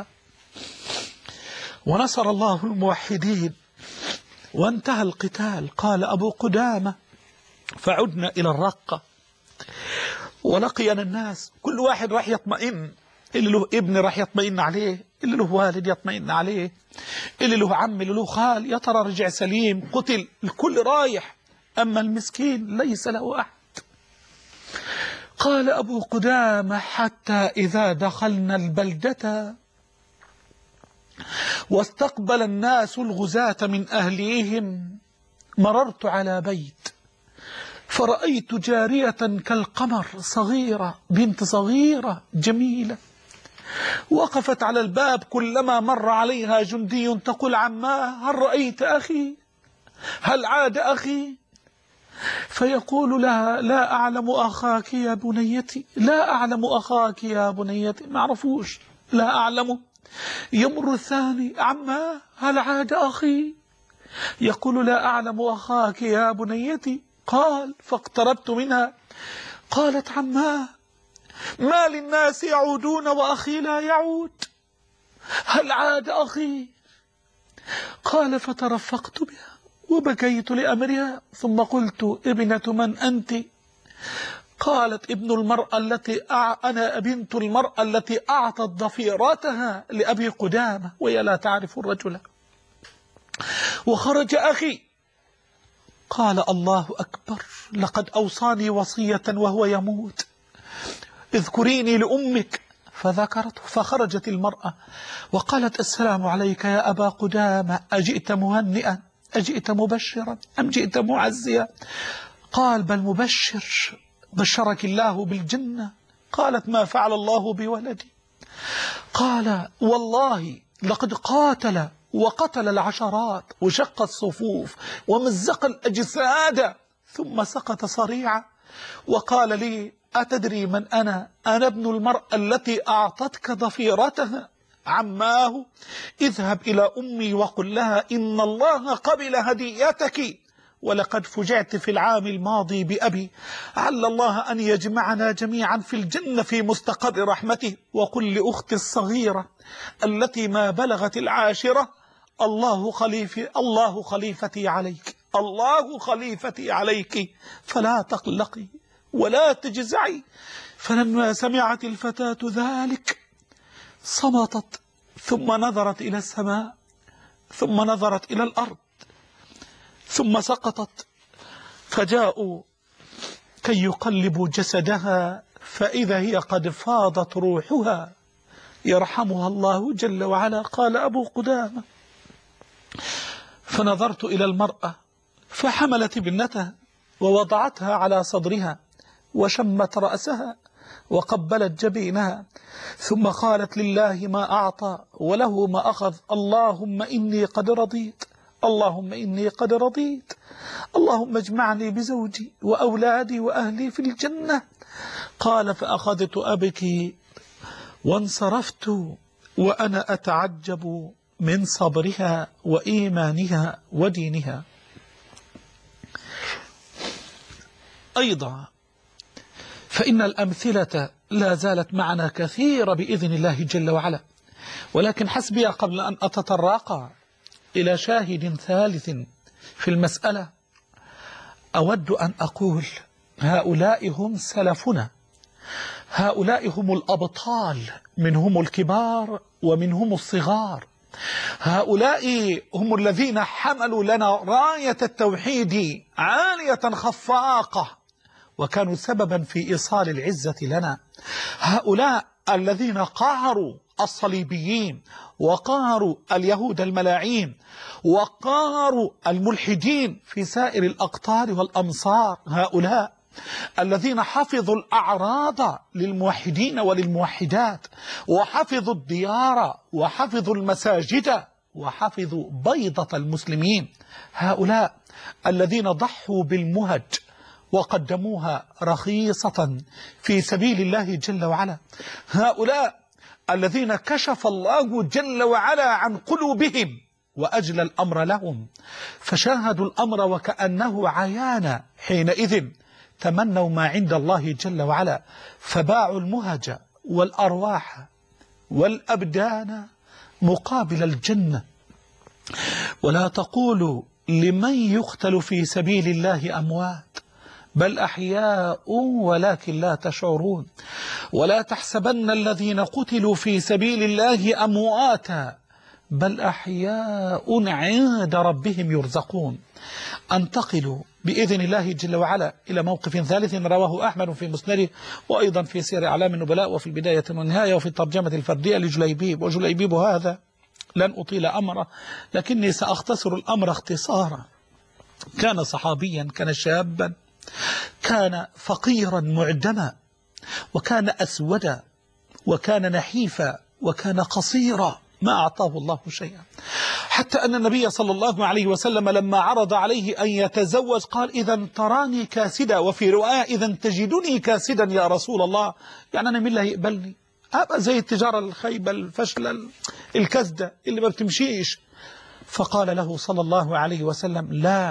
ونصر الله الموحدين وانتهى القتال. قال أبو قدامة: فعدنا إلى الرقة، ولقينا الناس، كل واحد راح يطمئن، اللي له ابن راح يطمئن عليه، اللي له والد يطمئن عليه، اللي له عم، اللي له خال، يا ترى رجع سليم قتل، الكل رايح، أما المسكين ليس له أحد. قال أبو قدامة: حتى إذا دخلنا البلدة واستقبل الناس الغزاة من أهليهم، مررت على بيت فرأيت جارية كالقمر، صغيرة، بنت صغيرة جميلة، وقفت على الباب، كلما مر عليها جندي تقول: عماه، هل رأيت أخي؟ هل عاد أخي؟ فيقول لها: لا أعلم أخاك يا بنيتي، لا أعلم أخاك يا بنيتي، ما عرفوش، لا أعلمه. يمر الثاني: عماه، هل عاد أخي؟ يقول: لا أعلم أخاك يا بنيتي. قال: فاقتربت منها، قالت: عماه، ما للناس يعودون وأخي لا يعود، هل عاد أخي؟ قال: فترفقت بها وبكيت لأمرها، ثم قلت: ابنة من أنت؟ قالت: ابن المرأة التي أع... أنا بنت المرأة التي أعطت ضفيراتها لأبي قدامة، وهي لا تعرف الرجل. وخرج أخي. قال: الله أكبر، لقد أوصاني وصية وهو يموت، اذكريني لأمك. فذكرته، فخرجت المرأة وقالت: السلام عليك يا أبا قدامة، أجئت مهنئا، أجئت مبشرا، أم جئت معزيا؟ قال: بل مبشر، بشرك الله بالجنة. قالت: ما فعل الله بولدي؟ قال: والله لقد قاتل وقتل العشرات وشق الصفوف ومزق الأجساد، ثم سقط صريعا وقال لي: أتدري من أنا؟ أنا ابن المرأة التي أعطتك ضفيرتها. عماه، اذهب إلى أمي وقل لها إن الله قبل هديتك، ولقد فجعت في العام الماضي بأبي، عل الله أن يجمعنا جميعا في الجنة في مستقر رحمته. وقل لأختي الصغيرة التي ما بلغت العاشرة: الله خليفي الله خليفتي عليك، الله خليفتي عليك، فلا تقلقي ولا تجزعي. فلما سمعت الفتاة ذلك صمتت، ثم نظرت إلى السماء، ثم نظرت إلى الأرض، ثم سقطت. فجاءوا كي يقلبوا جسدها، فإذا هي قد فاضت روحها، يرحمها الله جل وعلا. قال أبو قدامة: فنظرت إلى المرأة فحملت ابنتها ووضعتها على صدرها وشمت رأسها وقبلت جبينها، ثم قالت: لله ما أعطى وله ما أخذ، اللهم إني قد رضيت، اللهم إني قد رضيت، اللهم اجمعني بزوجي وأولادي وأهلي في الجنة. قال: فأخذت أبكي وانصرفت وأنا أتعجب من صبرها وإيمانها ودينها. أيضا فإن الأمثلة لا زالت معنا كثيرة بإذن الله جل وعلا، ولكن حسبي قبل أن أتطرق إلى شاهد ثالث في المسألة، أود أن أقول: هؤلاء هم سلفنا، هؤلاء هم الأبطال، منهم الكبار ومنهم الصغار، هؤلاء هم الذين حملوا لنا راية التوحيد عالية خفاقة، وكانوا سببا في إيصال العزة لنا. هؤلاء الذين قهروا الصليبيين، وقهروا اليهود الملاعين، وقهروا الملحدين في سائر الأقطار والأمصار. هؤلاء الذين حفظوا الأعراض للموحدين وللموحدات، وحفظوا الديار، وحفظوا المساجد، وحفظوا بيضة المسلمين. هؤلاء الذين ضحوا بالمهج وقدموها رخيصة في سبيل الله جل وعلا. هؤلاء الذين كشف الله جل وعلا عن قلوبهم وأجلى الأمر لهم، فشاهدوا الأمر وكأنه عيانا، حينئذ تمنوا ما عند الله جل وعلا، فباعوا المهج والأرواح والأبدان مقابل الجنة. ولا تقولوا لمن يقتل في سبيل الله أموات بل أحياء ولكن لا تشعرون. ولا تحسبن الذين قتلوا في سبيل الله أمواتا بل أحياء عند ربهم يرزقون. انتقلوا بإذن الله جل وعلا إلى موقف ثالث رواه أحمد في مسنده، وأيضا في سير أعلام النبلاء وفي البداية والنهاية وفي الترجمة الفردية لجليبيب. وجليبيب هذا لن أطيل أمره لكني سأختصر الأمر اختصارا. كان صحابيا، كان شابا، كان فقيرا معدما، وكان أسودا، وكان نحيفا، وكان قصيرا، ما أعطاه الله شيئا، حتى أن النبي صلى الله عليه وسلم لما عرض عليه أن يتزوج قال: إذا تراني كاسدا، وفي رواية: إذا تجدني كاسدا يا رسول الله، يعني أنا مين اللي هيقبلني؟ أبقى زي التجارة الخيبة الفشلة الكسدة اللي ما بتمشيش. فقال له صلى الله عليه وسلم: لا،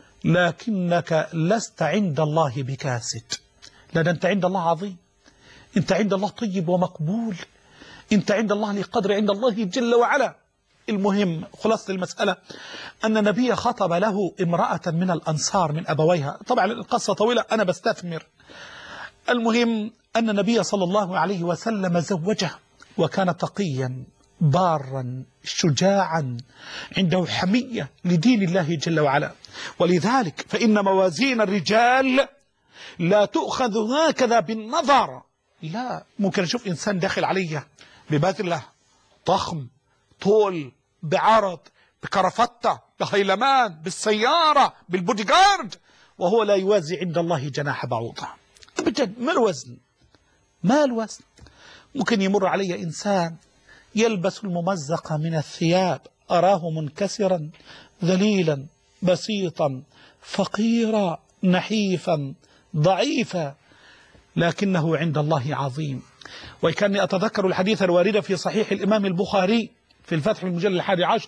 لكنك لست عند الله بكاسد، لا، ده أنت عند الله عظيم، أنت عند الله طيب ومقبول، أنت عند الله لقدر عند الله جل وعلا. المهم خلاصة المسألة أن النبي خطب له امرأة من الأنصار من أبويها. طبعا القصة طويلة أنا بستثمر. المهم أن النبي صلى الله عليه وسلم زوجه، وكان تقيا بارا شجاعا عنده حمية لدين الله جل وعلا. ولذلك فإن موازين الرجال لا تؤخذ هكذا بالنظر، لا، ممكن أشوف إنسان داخل علي ببذلة، ضخم، طول، بعرض، بكرفتة، بهيلمان، بالسيارة، بالبوديغارد، وهو لا يوازي عند الله جناح بعوضة أبدا. ما الوزن؟ ما الوزن؟ ممكن يمر علي إنسان يلبس الممزق من الثياب، أراه منكسرا ذليلا بسيطا فقيرا نحيفا ضعيفا، لكنه عند الله عظيم. وكاني أتذكر الحديث الوارد في صحيح الإمام البخاري في الفتح في المجلد الحادي عشر،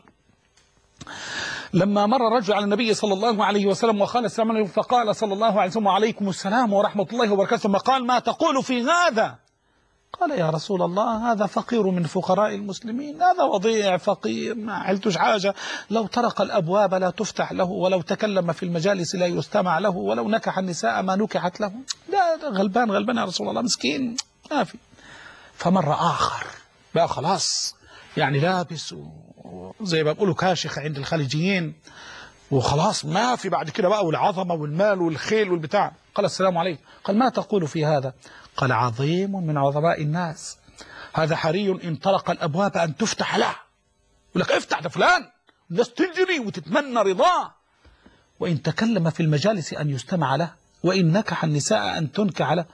لما مر رجل على النبي صلى الله عليه وسلم وقال: السلام عليكم، فقال صلى الله عليه وسلم: وعليكم السلام ورحمة الله وبركاته. ثم قال: ما تقول في هذا؟ قال: يا رسول الله، هذا فقير من فقراء المسلمين، هذا وضيع فقير ما علتوش حاجة، لو طرق الأبواب لا تفتح له، ولو تكلم في المجالس لا يستمع له، ولو نكح النساء ما نكحت له، لا غلبان غلبان يا رسول الله، مسكين ما في. فمر آخر بقى خلاص يعني لابس زي ما بيقولوا كاشخ عند الخليجيين، وخلاص ما في بعد كده بقى، والعظمة والمال والخيل والبتاع. قال: السلام عليكم. قال: ما تقول في هذا؟ قال: عظيم من عظماء الناس، هذا حري إن طرق الأبواب أن تفتح له، يقول لك: افتح ده فلان، الناس تجري وتتمنى رضاه، وإن تكلم في المجالس أن يستمع له، وإن نكح النساء أن تنكح له.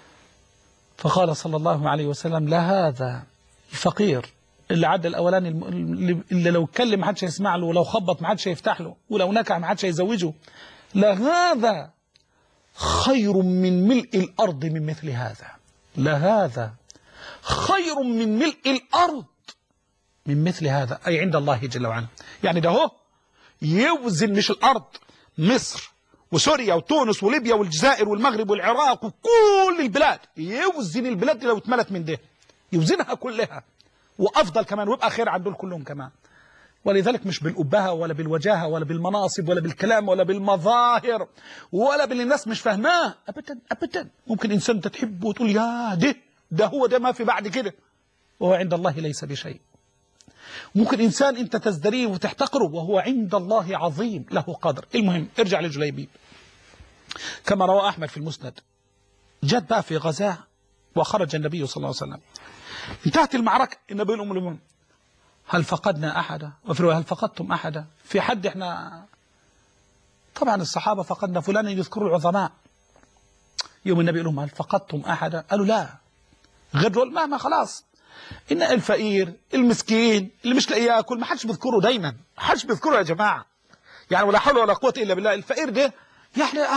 فقال صلى الله عليه وسلم: لا، هذا الفقير اللي عدى الأولاني، اللي لو اتكلم ما حدش هيسمع له، ولو خبط ما حدش هيفتح له، ولو نكح ما حدش هيزوجه، لا، هذا خير من ملء الأرض من مثل هذا، لا، هذا خير من ملء الأرض من مثل هذا، أي عند الله جل وعلا. يعني ده هو يوزن مش الأرض، مصر وسوريا وتونس وليبيا والجزائر والمغرب والعراق وكل البلاد، يوزن البلاد لو اتملت من ده، يوزنها كلها وأفضل كمان، ويبقى خير عن دول كلهم كمان. ولذلك مش بالأبهة ولا بالوجاهة ولا بالمناصب ولا بالكلام ولا بالمظاهر ولا باللي الناس مش فاهماه، أبدا أبدا. ممكن إنسان أنت تحبه وتقول: يا ده ده هو ده، ما في بعد كده، وهو عند الله ليس بشيء. ممكن إنسان أنت تزدريه وتحتقره، وهو عند الله عظيم له قدر. المهم ارجع لجليبيب كما روى أحمد في المسند. جت بقى في غزاة وخرج النبي صلى الله عليه وسلم، انتهت المعركة، النبي يقول لهم: هل فقدنا أحدا؟ وفي رواية: هل فقدتم أحدا؟ في حد احنا؟ طبعا الصحابة: فقدنا فلانا، يذكروا العظماء. يوم النبي يقول لهم: هل فقدتم أحدا؟ قالوا: لا. غير دول ما ما خلاص، إن الفقير المسكين اللي مش لاقي ياكل ما حدش بيذكره دايما، ما حدش بيذكره يا جماعة، يعني ولا حول ولا قوة إلا بالله. الفقير ده يعني أهو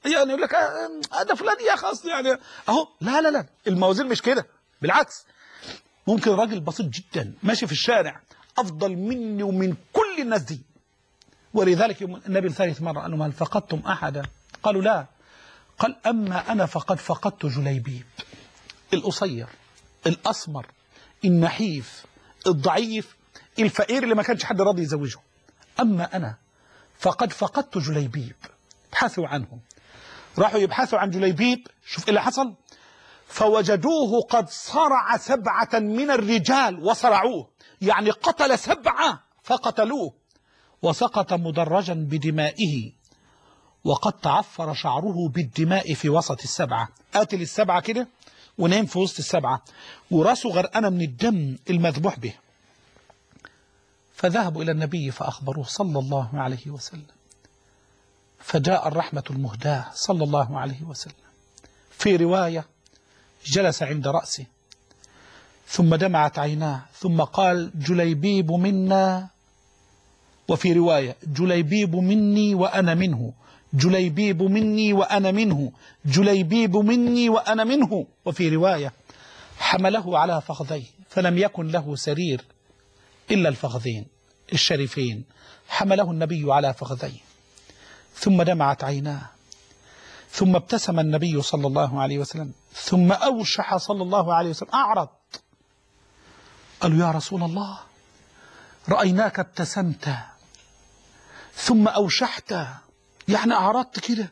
يعني يقول لك آه ده فلان يا أخي أصل يعني أهو. لا لا لا، الموازين مش كده، بالعكس. ممكن راجل بسيط جدا ماشي في الشارع أفضل مني ومن كل الناس دي، ولذلك النبي الثالث مرة قال لهم هل فقدتم أحدا؟ قالوا لا. قال أما أنا فقد فقدت جليبيب، القصير الأسمر النحيف الضعيف الفقير اللي ما كانش حد راضي يزوجه. أما أنا فقد فقدت جليبيب. ابحثوا عنه. راحوا يبحثوا عن جليبيب، شوف إيه اللي حصل. فوجدوه قد صرع سبعة من الرجال وصرعوه، يعني قتل سبعة فقتلوه، وسقط مدرجا بدمائه، وقد تعفر شعره بالدماء في وسط السبعة. قاتل السبعة كده ونام في وسط السبعة وراسه غرقانة من الدم المذبوح به. فذهبوا إلى النبي فأخبروه صلى الله عليه وسلم، فجاء الرحمة المهداة صلى الله عليه وسلم. في رواية جلس عند رأسه ثم دمعت عيناه ثم قال جليبيب منا، وفي رواية جليبيب مني وأنا منه، جليبيب مني وأنا منه، جليبيب مني وأنا منه. وفي رواية حمله على فخذيه فلم يكن له سرير إلا الفخذين الشريفين، حمله النبي على فخذيه ثم دمعت عيناه ثم ابتسم النبي صلى الله عليه وسلم ثم أوشح صلى الله عليه وسلم أعرض. قالوا يا رسول الله رأيناك ابتسمت ثم أوشحت، يعني أعرضت كده.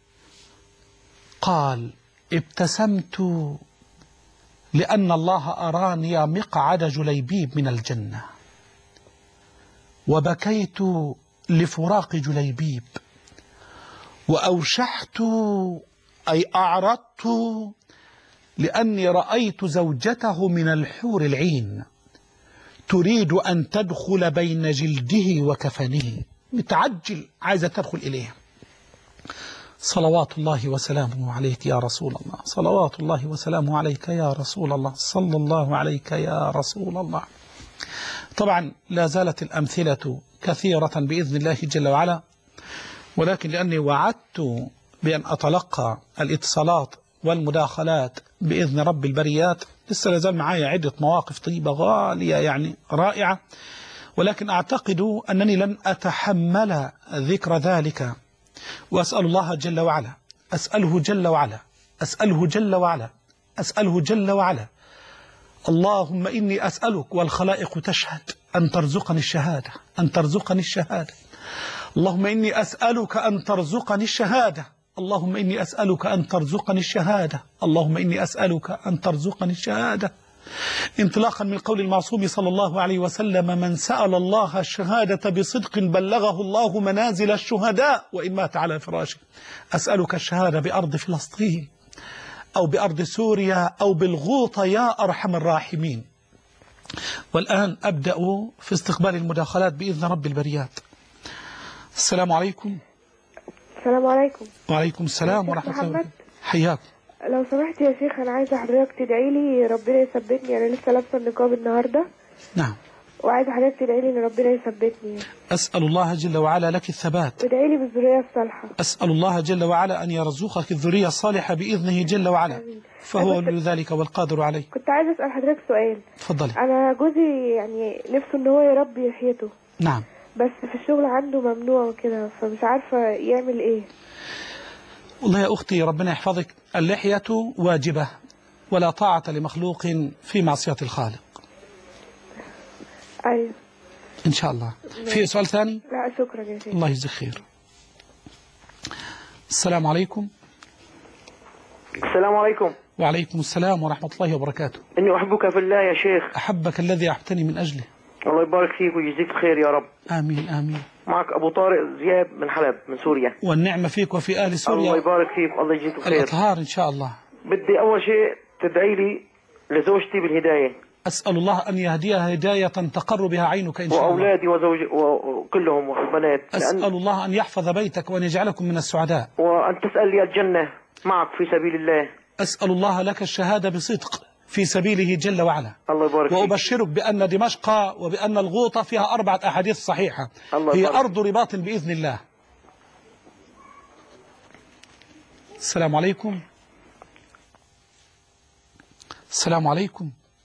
قال ابتسمت لأن الله أراني مقعد جليبيب من الجنة، وبكيت لفراق جليبيب، وأوشحت أي أعرضت لأني رأيت زوجته من الحور العين تريد أن تدخل بين جلده وكفنه، متعجل عايزة تدخل إليه. صلوات الله وسلامه عليك يا رسول الله، صلوات الله وسلامه عليك يا رسول الله، صلى الله عليك يا رسول الله. طبعا لا زالت الأمثلة كثيرة بإذن الله جل وعلا، ولكن لأني وعدت بأن أتلقى الاتصالات والمداخلات بإذن رب البريات، لسه لازال معايا عدة مواقف طيبة غالية يعني رائعة، ولكن أعتقد أنني لن أتحمل ذكر ذلك. وأسأل الله جل وعلا، أسأله جل وعلا، أسأله جل وعلا، أسأله جل وعلا، اللهم إني أسألك والخلائق تشهد أن ترزقني الشهادة، أن ترزقني الشهادة. اللهم إني أسألك أن ترزقني الشهادة، اللهم إني أسألك أن ترزقني الشهادة، اللهم إني أسألك أن ترزقني الشهادة. انطلاقا من قول المعصوم صلى الله عليه وسلم من سأل الله الشهادة بصدق بلغه الله منازل الشهداء وإن مات على فراشه. أسألك الشهادة بأرض فلسطين أو بأرض سوريا أو بالغوطة يا أرحم الراحمين. والآن أبدأ في استقبال المداخلات بإذن رب البريات. السلام عليكم. السلام عليكم. وعليكم السلام ورحمة الله وبركاته. حياكم. لو سمحت يا شيخ أنا عايزة حضرتك تدعي لي ربنا يثبتني، أنا لسه لابسة النقاب النهاردة. نعم. وعايزة حضرتك تدعي لي إن ربنا يثبتني. أسأل الله جل وعلا لك الثبات. وادعي لي بالذرية الصالحة. أسأل الله جل وعلا أن يرزقك الذرية الصالحة بإذنه جل وعلا. آمين. فهو لذلك والقادر عليه. كنت عايزة أسأل حضرتك سؤال. تفضلي. أنا جوزي يعني نفسه إن هو يربي لحيته. نعم. بس في الشغل عنده ممنوع وكده، فمش عارفة يعمل إيه. والله يا أختي ربنا يحفظك، اللحية واجبة ولا طاعة لمخلوق في معصية الخالق. أيوة إن شاء الله. في سؤال ثاني؟ لا شكرا يا شيخ. الله يجزيك خير. السلام عليكم. السلام عليكم. وعليكم السلام ورحمة الله وبركاته. إني أحبك في الله يا شيخ. أحبك الذي أحبتني من أجله. الله يبارك فيك ويجزيك الخير يا رب. آمين آمين. معك أبو طارق زياد من حلب من سوريا. والنعمة فيك وفي أهل سوريا. الله يبارك فيك الله يجزيك الخير. الأطهار إن شاء الله. بدي أول شيء تدعي لي لزوجتي بالهداية. أسأل الله أن يهديها هداية تقر بها عينك إن شاء الله. وأولادي وزوجي وكلهم والبنات. أسأل الله أن يحفظ بيتك وأن يجعلكم من السعداء. وأن تسأل لي الجنة معك في سبيل الله. أسأل الله لك الشهادة بصدق في سبيله جل وعلا. الله يبارك وأبشرك بأن دمشق وبأن الغوطة فيها أربعة أحاديث صحيحة. الله هي يبارك. أرض رباط بإذن الله. السلام عليكم. السلام عليكم.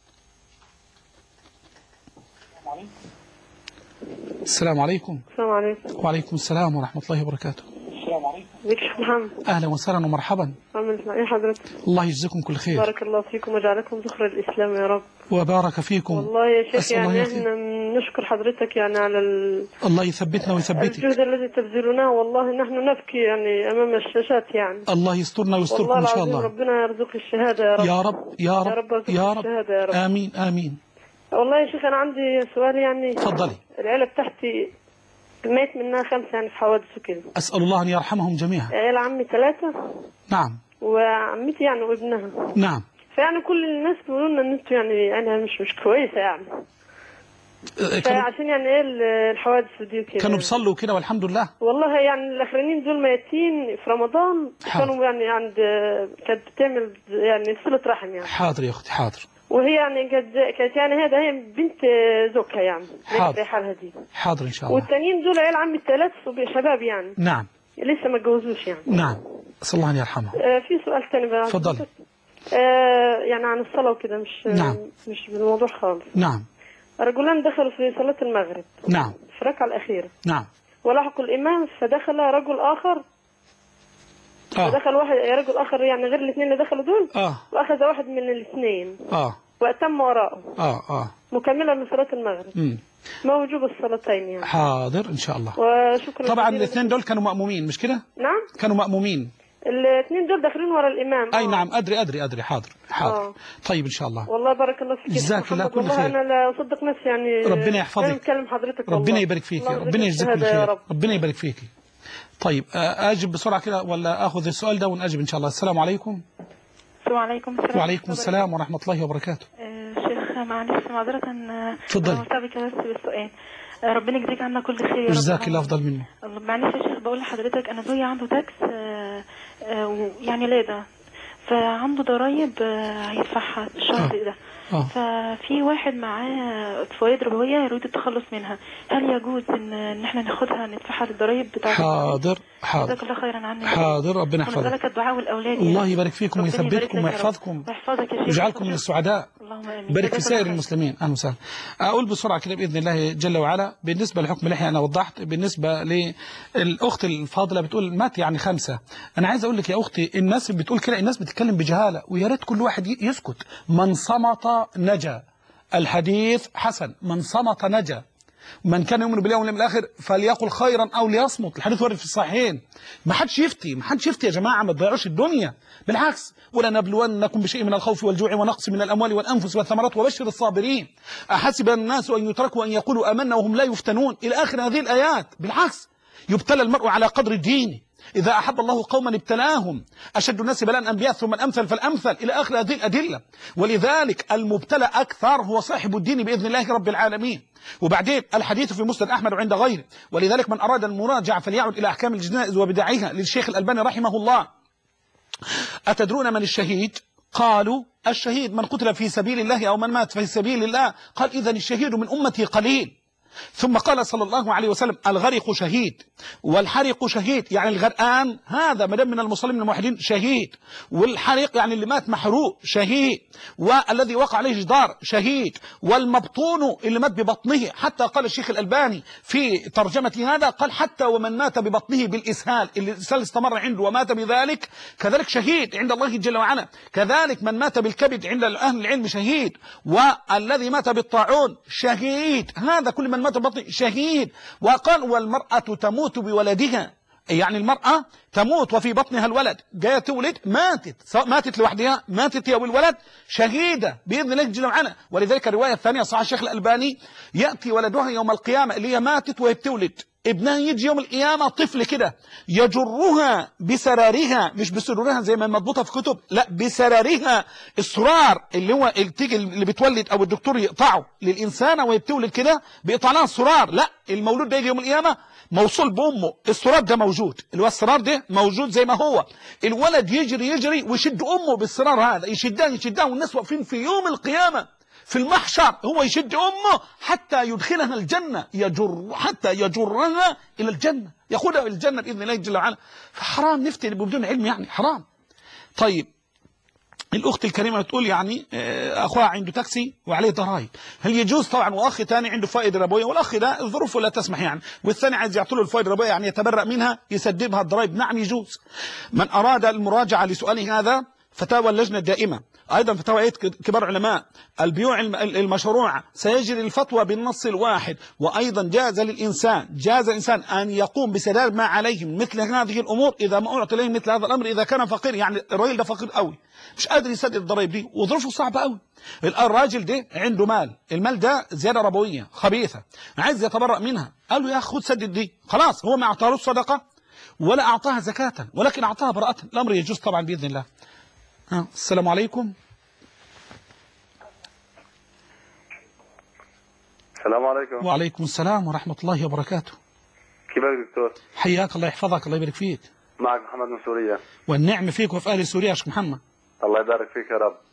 السلام عليكم. السلام عليكم. وعليكم السلام ورحمة الله وبركاته. السلام عليكم. ازيك يا شيخ محمد؟ أهلا وسهلا ومرحبا. عامل ايه حضرتك؟ الله يجزيكم كل خير. بارك الله فيكم وجعلكم ذخر الإسلام يا رب. وبارك فيكم. والله يا شيخ أسأل الله يعني يعافيك. احنا نشكر حضرتك يعني على ال... الله يثبتنا ويثبتك. الجهد الذي تبذلونه، والله نحن نبكي يعني أمام الشاشات يعني. الله يسترنا ويستركم والله إن شاء العظيم الله. ربنا يرزق الشهادة يا رب. يا رب يا رب يا رب يرزق يا رب. الشهادة يا رب. آمين آمين. والله يا شيخ أنا عندي سؤال يعني. تفضلي. العيلة بتاعتي مات منها خمسة يعني في حوادث وكده. أسأل الله أن يرحمهم جميعا. عيال عمي ثلاثة. نعم. وعمتي يعني وابنها. نعم. فيعني كل الناس بيقولوا لنا ان انتوا يعني انا مش مش كويسه يعني. كانوا, فعشان يعني ايه الحوادث دي وكده. كانوا بيصلوا كده والحمد لله. والله يعني الاخرانيين دول ميتين في رمضان. حاضر. كانوا يعني عند كانت بتعمل يعني صله رحم يعني. حاضر يا أختي حاضر. وهي يعني كانت يعني هذا هي بنت زوجها يعني. حاضر. في حالها دي. حاضر إن شاء الله. والتانيين دول عيال عمي الثلاث شباب يعني. نعم. لسه ما اتجوزوش يعني. نعم. أسأل الله أن يرحمه. آه في سؤال ثاني بقى. تفضلي. آه يعني عن الصلاة وكده مش نعم. مش بالموضوع خالص. نعم. رجلان دخلوا في صلاة المغرب. نعم. في الركعة الأخيرة. نعم. ولحقوا الإمام فدخل رجل آخر. آه. فدخل واحد رجل آخر يعني غير الاثنين اللي دخلوا دول. آه. وأخذ واحد من الاثنين. آه. وأتم وراءه. آه آه. مكملة من صلاة المغرب. امم. ما وجوب الصلاتين يعني. حاضر إن شاء الله. وشكرا. طبعا الاثنين دول كانوا مأمومين مش كده؟ نعم. كانوا مأمومين. الاثنين دول داخلين ورا الإمام. أي آه. نعم أدري أدري أدري حاضر حاضر. آه. طيب إن شاء الله. والله بارك الله فيك. جزاك الله كل والله خير. أنا لا أصدق نفسي يعني. ربنا يحفظك. أنا بكلم حضرتك. ربنا يبارك فيك. ربنا يجزيك بالخير. ربنا يبارك فيك. طيب أجب بسرعة كده ولا أخذ السؤال ده ونأجب إن شاء الله. السلام عليكم. السلام عليكم. السلام وعليكم السلام ورحمة الله وبركاته. آه شيخ معلش معذرة. تفضلي. مسابقة بس بالسؤال. آه ربنا يجزيك عنا كل خير يا رب. جزاك الله أفضل منه. الله معلش يا شيخ بقول لحضرتك أنا زوجي عنده تاكس آه آه يعني لاده فعنده ضرايب آه هيدفعها الشهر ده. آه. ففي واحد معاه فوائد ربويه يريد التخلص منها، هل يجوز ان ان احنا ناخدها ندفعها للضرايب بتاعتها؟ حاضر حاضر. جزاك الله خيرا عني. حاضر ربنا يحفظك. ونسألك الدعاء والاولاد. الله يبارك فيكم ويثبتكم ويحفظكم ويحفظك يا شيخ ويجعلكم من السعداء. اللهم امين. بارك في سائر المسلمين. اهلا وسهلا. اقول بسرعه كده باذن الله جل وعلا. بالنسبه لحكم اللحيه انا وضحت. بالنسبه للاخت الفاضله بتقول مات يعني خمسه. انا عايز اقول لك يا اختي الناس بتقول كده الناس بتتكلم بجهاله ويا ريت كل واحد يسكت. من صمت نجا. الحديث حسن. من صمت نجا. من كان يؤمن بالله واليوم الاخر فليقل خيرا او ليصمت. الحديث وارد في الصحيحين. ما حدش يفتي ما حدش يفتي يا جماعه ما تضيعوش الدنيا. بالعكس ولنبلونكم بشيء من الخوف والجوع ونقص من الاموال والانفس والثمرات وبشر الصابرين. احسب الناس ان يتركوا ان يقولوا امنا وهم لا يفتنون الى اخر هذه الايات. بالعكس يبتلى المرء على قدر دينه. إذا أحب الله قوما ابتلاهم أشد الناس بلاء الأنبياء ثم الأمثل فالأمثل إلى آخر هذه الأدلة. ولذلك المبتلى أكثر هو صاحب الدين بإذن الله رب العالمين. وبعدين الحديث في مسند أحمد وعند غيره. ولذلك من أراد المراجعة فليعد إلى أحكام الجنائز وبدعها للشيخ الألباني رحمه الله. أتدرون من الشهيد؟ قالوا الشهيد من قتل في سبيل الله أو من مات في سبيل الله. قال إذن الشهيد من أمتي قليل. ثم قال صلى الله عليه وسلم الغرق شهيد والحرق شهيد يعني الغرقان هذا مدام من المصلين الموحدين شهيد، والحريق يعني اللي مات محروق شهيد، والذي وقع عليه جدار شهيد، والمبطون اللي مات ببطنه. حتى قال الشيخ الألباني في ترجمة هذا قال حتى ومن مات ببطنه بالإسهال اللي الإسهال استمر عنده ومات بذلك كذلك شهيد عند الله جل وعلا. كذلك من مات بالكبد عند أهل العلم شهيد، والذي مات بالطاعون شهيد. هذا كل من مات ببطنه شهيد. وقال والمرأة تموت بولدها يعني المرأة تموت وفي بطنها الولد جاية تولد ماتت سواء ماتت لوحدها ماتت هي والولد شهيدة بإذن الله جل وعلا. ولذلك الرواية الثانية صحيح الشيخ الألباني يأتي ولدها يوم القيامة اللي هي ماتت وهي بتولد ابنها يجي يوم القيامة طفل كده يجرها بسرارها مش بسرورها زي ما مضبوطة في كتب لا بسرارها. السرار اللي هو التيجي اللي بتولد او الدكتور يقطعه للإنسانة وهي بتولد كده بيقطع لها السرار. لا المولود ده يجي يوم القيامة موصول بأمه. السرار ده موجود اللي هو السرار ده موجود زي ما هو. الولد يجري يجري ويشد أمه بالسرار هذا يشدها يشدها والناس واقفين في يوم القيامة في المحشر هو يشد أمه حتى يدخلها الجنة، يجر حتى يجرها إلى الجنة، يقودها إلى الجنة بإذن الله جل وعلا. فحرام نفتي بدون علم، يعني حرام. طيب الأخت الكريمة تقول يعني أخوها عنده تاكسي وعليه ضرائب، هل يجوز؟ طبعا. وأخ ثاني عنده فائدة ربوية، والأخ ده ظروفه لا تسمح يعني، والثاني عايز يعطي له الفائدة الربوية يعني يتبرأ منها يسددها الضرائب، نعم يجوز. من أراد المراجعة لسؤاله هذا فتاوى اللجنة الدائمة، أيضا فتاوى هيئة كبار علماء البيوع المشروعة سيجري الفتوى بالنص الواحد. وأيضا جاز للإنسان جاز الإنسان أن يقوم بسداد ما عليه من مثل هذه الأمور إذا ما أعطي له مثل هذا الأمر، إذا كان فقير. يعني الراجل ده فقير قوي مش قادر يسدد الضرائب دي وظروفه صعبة قوي. الراجل ده عنده مال، المال ده زيادة ربوية خبيثة عايز يتبرأ منها، قال له يا أخي خد سدد دي، خلاص هو ما أعطاهوش صدقة ولا أعطاها زكاة ولكن أعطاها براءة، الأمر يجوز طبعا بإذن الله. ها السلام عليكم. السلام عليكم. وعليكم السلام ورحمة الله وبركاته. كيفك دكتور؟ حياك الله يحفظك، الله يبارك فيك. معك محمد من سوريا. والنعم فيك وفي أهل سوريا يا شيخ محمد. الله يبارك فيك يا رب.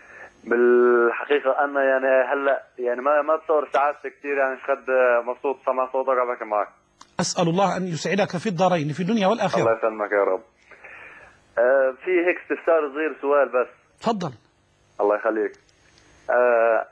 بالحقيقة أنا يعني هلا يعني ما ما بصور سعادتك كثير، يعني شد مبسوط سمع صوتك عم بحكي معك. أسأل الله أن يسعدك في الدارين في الدنيا والآخرة. الله يسلمك يا رب. آه في هيك استفسار صغير، سؤال بس. تفضل. الله يخليك. آه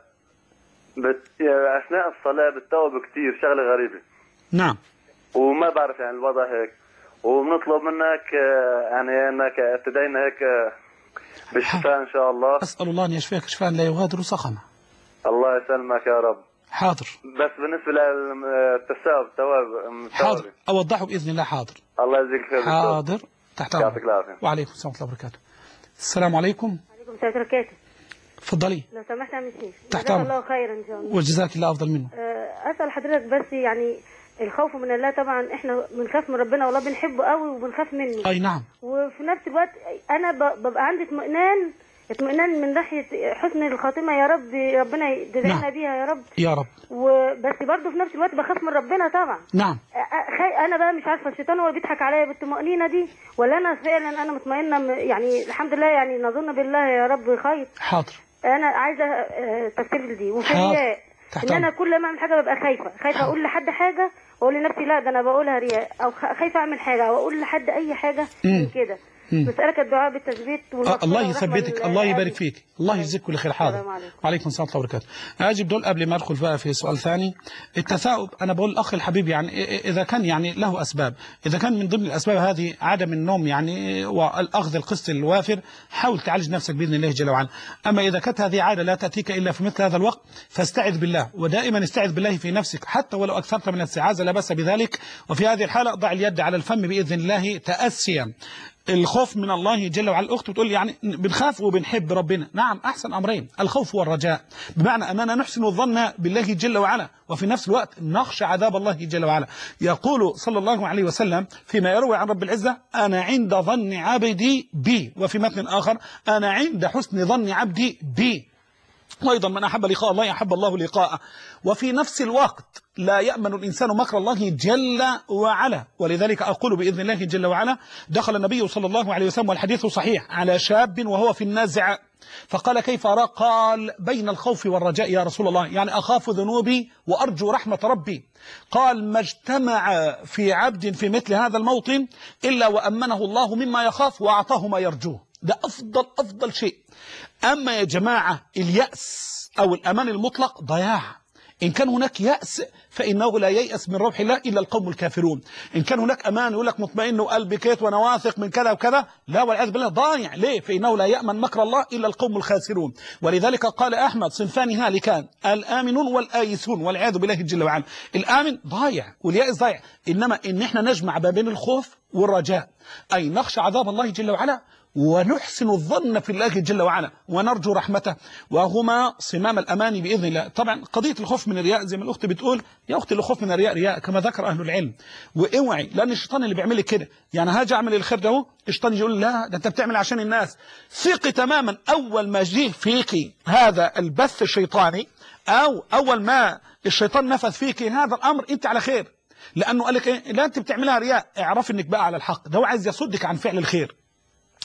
بت... يعني أثناء الصلاة بتتوب كثير، شغلة غريبة. نعم. وما بعرف يعني الوضع هيك، وبنطلب منك يعني انك تدعينا هيك بالشفاء ان شاء الله. اسال الله ان يشفيك شفاء لا يغادر سقما. الله يسلمك يا رب. حاضر. بس بالنسبه للتثاؤب الثواب حاضر اوضحه باذن الله. حاضر. الله يجزيك خير. حاضر تحت امرك. يعطيك العافيه. وعليكم السلام ورحمه الله وبركاته. السلام عليكم. وعليكم السلام ورحمه الله. اتفضلي. لو سمحت يا عم الشيخ. تحت امرك. الله خيرا ان شاء الله. وجزاك الله افضل منه. اسال حضرتك بس يعني الخوف من الله، طبعا احنا بنخاف من ربنا والله بنحبه قوي وبنخاف منه. اي نعم. وفي نفس الوقت انا ببقى عندي اطمئنان اطمئنان من ناحيه حسن الخاتمه يا رب، ربنا يدعينا نعم. بيها يا رب يا رب. وبس برضه في نفس الوقت بخاف من ربنا طبعا. نعم. انا بقى مش عارفه الشيطان هو بيضحك عليا بالطمانينه دي ولا انا فعلا انا مطمئنه، يعني الحمد لله، يعني نظن بالله يا رب خير. حاضر. انا عايزه تفسير دي. وفي الرياء ان انا كل ما اعمل حاجه ببقى خايفه خايفه اقول لحد حاجه واقول لنفسي لا ده انا بقولها رياء، او خايفه اعمل حاجه او اقول لحد اي حاجه من كده. مسألك الدعاء بالتثبيت والمغفرة. الله يثبتك، الله يبارك فيك، الله يجزيك كل خير. حاضر. وعليكم السلام ورحمة الله وبركاته. أجيب دول قبل ما أدخل بقى في سؤال ثاني. التثاؤب أنا بقول الأخ الحبيب يعني إذا كان يعني له أسباب، إذا كان من ضمن الأسباب هذه عدم النوم يعني والأخذ القسط الوافر، حاول تعالج نفسك بإذن الله جل وعلا. أما إذا كانت هذه عادة لا تأتيك إلا في مثل هذا الوقت فاستعذ بالله، ودائما استعذ بالله في نفسك حتى ولو أكثرت من الاستعاذة لا بأس بذلك. وفي هذه الحالة ضع اليد على الفم بإذن الله تأسيا. الخوف من الله جل وعلا. الأخت بتقول يعني بنخاف وبنحب ربنا، نعم أحسن أمرين الخوف والرجاء، بمعنى أننا نحسن الظن بالله جل وعلا وفي نفس الوقت نخشى عذاب الله جل وعلا. يقول صلى الله عليه وسلم فيما يروي عن رب العزة أنا عند ظن عبدي بي، وفي متن آخر أنا عند حسن ظن عبدي بي. وأيضا من أحب لقاء الله أحب الله لقاءه. وفي نفس الوقت لا يأمن الإنسان مكر الله جل وعلا. ولذلك أقول بإذن الله جل وعلا دخل النبي صلى الله عليه وسلم والحديث صحيح على شاب وهو في النازع فقال كيف أرى؟ قال بين الخوف والرجاء يا رسول الله، يعني أخاف ذنوبي وأرجو رحمة ربي. قال ما اجتمع في عبد في مثل هذا الموطن إلا وأمنه الله مما يخاف وأعطاه ما يرجوه. ده أفضل أفضل شيء. أما يا جماعة اليأس أو الأمان المطلق ضياع. إن كان هناك يأس فإنه لا ييأس من روح الله إلا القوم الكافرون. إن كان هناك أمان يقول لك مطمئن وقلبي كيت وأنا واثق من كذا وكذا، لا والعياذ بالله ضايع. ليه؟ فإنه لا يأمن مكر الله إلا القوم الخاسرون. ولذلك قال أحمد صنفان هالكان الآمنون والآيسون والعياذ بالله جل وعلا. الآمن ضايع واليائس ضايع، إنما إن إحنا نجمع بين الخوف والرجاء، أي نخشى عذاب الله جل وعلا ونحسن الظن في الله جل وعلا ونرجو رحمته، وهما صمام الأمان بإذن الله. طبعا قضية الخوف من الرياء زي ما الأخت بتقول يا أختي الخوف من الرياء رياء كما ذكر أهل العلم. واوعي لأن الشيطان اللي بيعمل كده، يعني هاجي أعمل الخير ده الشيطان يقول لا ده أنت بتعمل عشان الناس. ثقي تماما أول ما جه فيك هذا البث الشيطاني أو أول ما الشيطان نفذ فيك هذا الأمر أنت على خير، لأنه قال لك إيه؟ لا أنت بتعملها رياء، اعرف إنك بقى على الحق، ده هو عايز يصدك عن فعل الخير.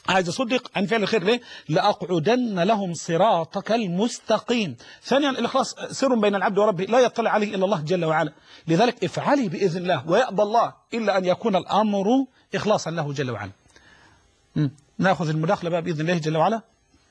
عايز يصدق عن فعل الخير. ليه؟ لأقعدن لهم صراطك المستقيم. ثانيا الإخلاص سر بين العبد وربه لا يطلع عليه إلا الله جل وعلا، لذلك افعلي بإذن الله ويأبى الله إلا أن يكون الأمر إخلاصا له جل وعلا. م. نأخذ المداخلة بقى بإذن الله جل وعلا.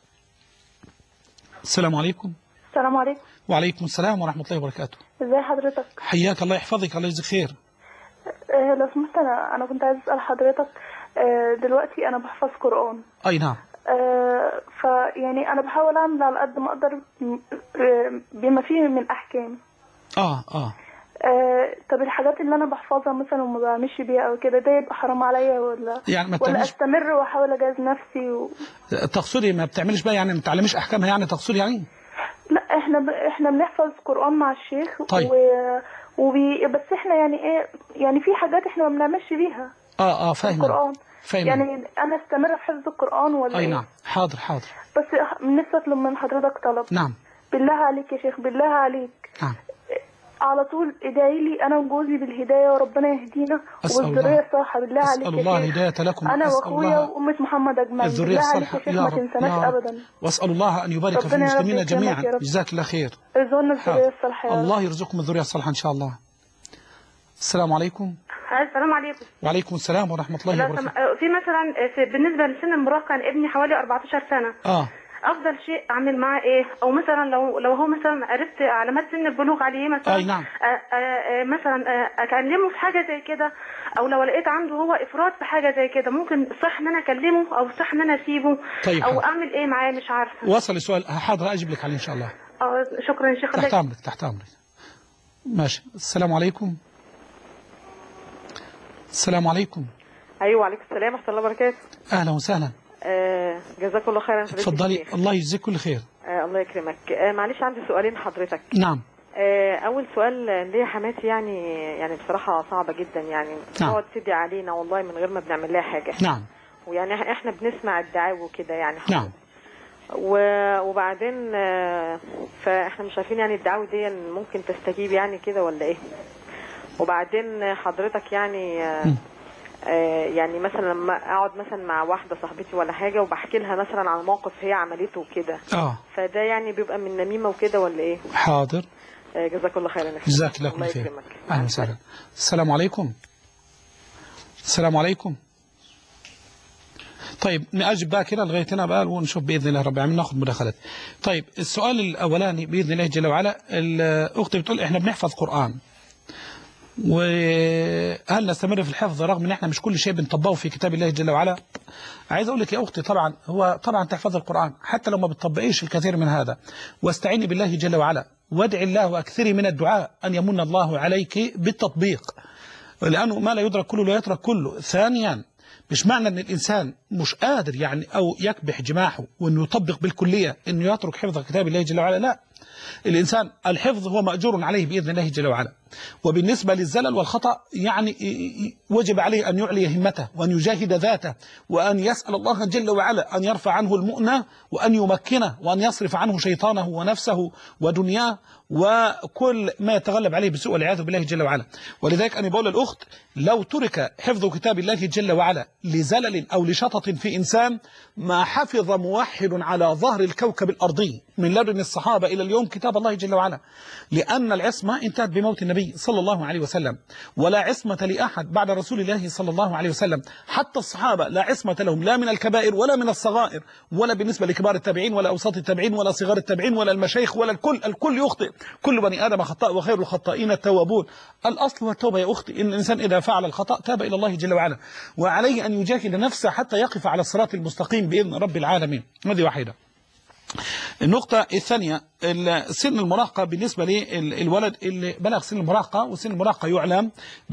السلام عليكم. السلام عليكم. وعليكم السلام ورحمة الله وبركاته. ازي حضرتك؟ حياك الله يحفظك، الله يجزيك خير. أه لو سمحت أنا أنا كنت عايز أسأل حضرتك، أه دلوقتي أنا بحفظ قرآن. أي نعم. أه فيعني أنا بحاول أعمل على قد ما أقدر بما فيه من أحكام. آه آه أه طب الحاجات اللي أنا بحفظها مثلا وما بعملش بيها أو كده، ده يبقى حرام عليا ولا يعني ما ولا أستمر وأحاول أجاز نفسي و... تقصدي ما بتعملش بقى يعني ما بتعلميش أحكامها يعني تقصدي يعني؟ لا احنا ب... احنا بنحفظ قرآن مع الشيخ. طيب. و... وبي... بس احنا يعني ايه، يعني في حاجات احنا ما بنعملش بيها. اه اه فاهم القرآن فاهم. يعني انا استمر في حفظ القرآن ولا اي إيه؟ نعم حاضر حاضر. بس نفسي اطلب من حضرتك طلب. نعم. بالله عليك يا شيخ، بالله عليك. نعم. على طول ادعي لي انا وجوزي بالهدايه وربنا يهدينا وبالذريه الصالحه. بالله عليك يا شيخ. أسأل الله الهداية لكم. انا واخويا وامه محمد اجمعين. الذرية الصالحة يا شيخ ما تنسناش ابدا. واسأل الله ان يبارك في المسلمين جميعا. جزاك الله خير. ارزقنا الذريه الصالحه. الله يرزقكم الذرية الصالحة ان شاء الله. السلام عليكم. السلام عليكم. وعليكم السلام ورحمة الله وبركاته. في مثلا في بالنسبة لسن المراهقة، كان ابني حوالي أربعتاشر سنة. اه افضل شيء اعمل معاه ايه؟ او مثلا لو لو هو مثلا عرفت علامات سن البلوغ عليه مثلا. اي نعم. آآ آآ مثلا اكلمه في حاجه زي كده، او لو لقيت عنده هو افراط في حاجه زي كده، ممكن صح ان انا اكلمه او صح ان انا اسيبه؟ طيب او اعمل ايه معاه؟ مش عارفه. وصل السؤال. حاضر اجيب لك عليه ان شاء الله. اه شكرا يا شيخ. تحت امرك تحت امرك. ماشي. السلام عليكم. السلام عليكم. ايوه وعليكم السلام ورحمه الله وبركاته. اهلا وسهلا. آه جزاك الله خيرا. اتفضلي. الله يجزيك كل خير. آه الله يكرمك. آه معلش عندي سؤالين حضرتك. نعم. آه اول سؤال ليا حماتي يعني يعني بصراحه صعبه جدا يعني. نعم. تقعد تدعي علينا والله من غير ما بنعمل لها حاجه. نعم. ويعني احنا بنسمع الدعاوى وكده يعني. نعم. وبعدين آه فاحنا مش عارفين يعني الدعاوى دي ممكن تستجيب يعني كده ولا ايه. وبعدين حضرتك يعني آه آه يعني مثلا لما اقعد مثلا مع واحده صاحبتي ولا حاجه وبحكي لها مثلا عن موقف هي عملته وكده، اه فده يعني بيبقى من نميمه وكده ولا ايه؟ حاضر. آه جزاك الله خيرا. جزاك الله كل خير. اهلا وسهلا. السلام عليكم. السلام عليكم. طيب نأجب بقى كده لغايه هنا بقى ونشوف باذن الله رب العالمين ناخذ مداخلات. طيب السؤال الاولاني باذن الله جل وعلا، الاخت بتقول احنا بنحفظ قران، وهل نستمر في الحفظ رغم ان احنا مش كل شيء بنطبقه في كتاب الله جل وعلا؟ عايز اقول لك يا اختي طبعا هو طبعا تحفظ القرآن حتى لو ما بتطبقيش الكثير من هذا، واستعيني بالله جل وعلا وادعي الله واكثري من الدعاء ان يمن الله عليك بالتطبيق، لانه ما لا يدرك كله لا يترك كله. ثانيا مش معنى ان الانسان مش قادر يعني او يكبح جماحه وانه يطبق بالكليه انه يترك حفظ كتاب الله جل وعلا، لا. الإنسان الحفظ هو مأجور عليه بإذن الله جل وعلا. وبالنسبة للزلل والخطأ يعني وجب عليه أن يعلي همته وأن يجاهد ذاته وأن يسأل الله جل وعلا أن يرفع عنه المؤنة وأن يمكنه وأن يصرف عنه شيطانه ونفسه ودنياه وكل ما يتغلب عليه بسوء والعياذ بالله جل وعلا. ولذلك أنا بقول للأخت لو ترك حفظ كتاب الله جل وعلا لزلل أو لشطط في إنسان، ما حفظ موحد على ظهر الكوكب الأرضي من لدن الصحابة إلى اليوم كتاب الله جل وعلا، لأن العصمة انتهت بموت النبي صلى الله عليه وسلم، ولا عصمة لأحد بعد رسول الله صلى الله عليه وسلم. حتى الصحابة لا عصمة لهم لا من الكبائر ولا من الصغائر، ولا بالنسبة لكبار التابعين ولا أوساط التابعين ولا صغار التابعين ولا المشايخ ولا الكل. الكل يخطئ، كل بني آدم خطاء وخير الخطائين التوابون. الأصل والتوبة يا أختي، إن الإنسان إذا فعل الخطأ تاب إلى الله جل وعلا، وعليه أن يجاهد نفسه حتى يقف على الصراط المستقيم بإذن رب العالمين. هذه واحدة. النقطة الثانية سن المراهقة بالنسبة للولد اللي بلغ سن المراهقة، وسن المراهقة يعلم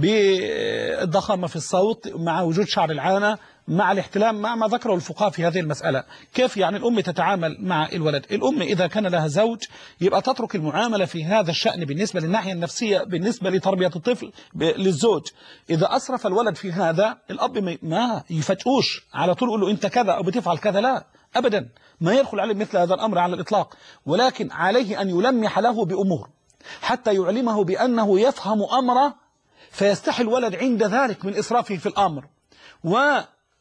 بالضخامة في الصوت مع وجود شعر العانة مع الاحتلام مع ما ذكره الفقهاء في هذه المسألة. كيف يعني الأم تتعامل مع الولد؟ الأم إذا كان لها زوج يبقى تترك المعاملة في هذا الشأن بالنسبة للناحية النفسية بالنسبة لتربية الطفل للزوج. إذا أسرف الولد في هذا الأب ما يفاجئوش على طول يقول له أنت كذا أو بتفعل كذا، لا أبدا، ما يدخل عليه مثل هذا الأمر على الإطلاق، ولكن عليه أن يلمح له بأمور حتى يعلمه بأنه يفهم أمره فيستحي الولد عند ذلك من إسرافه في الأمر. و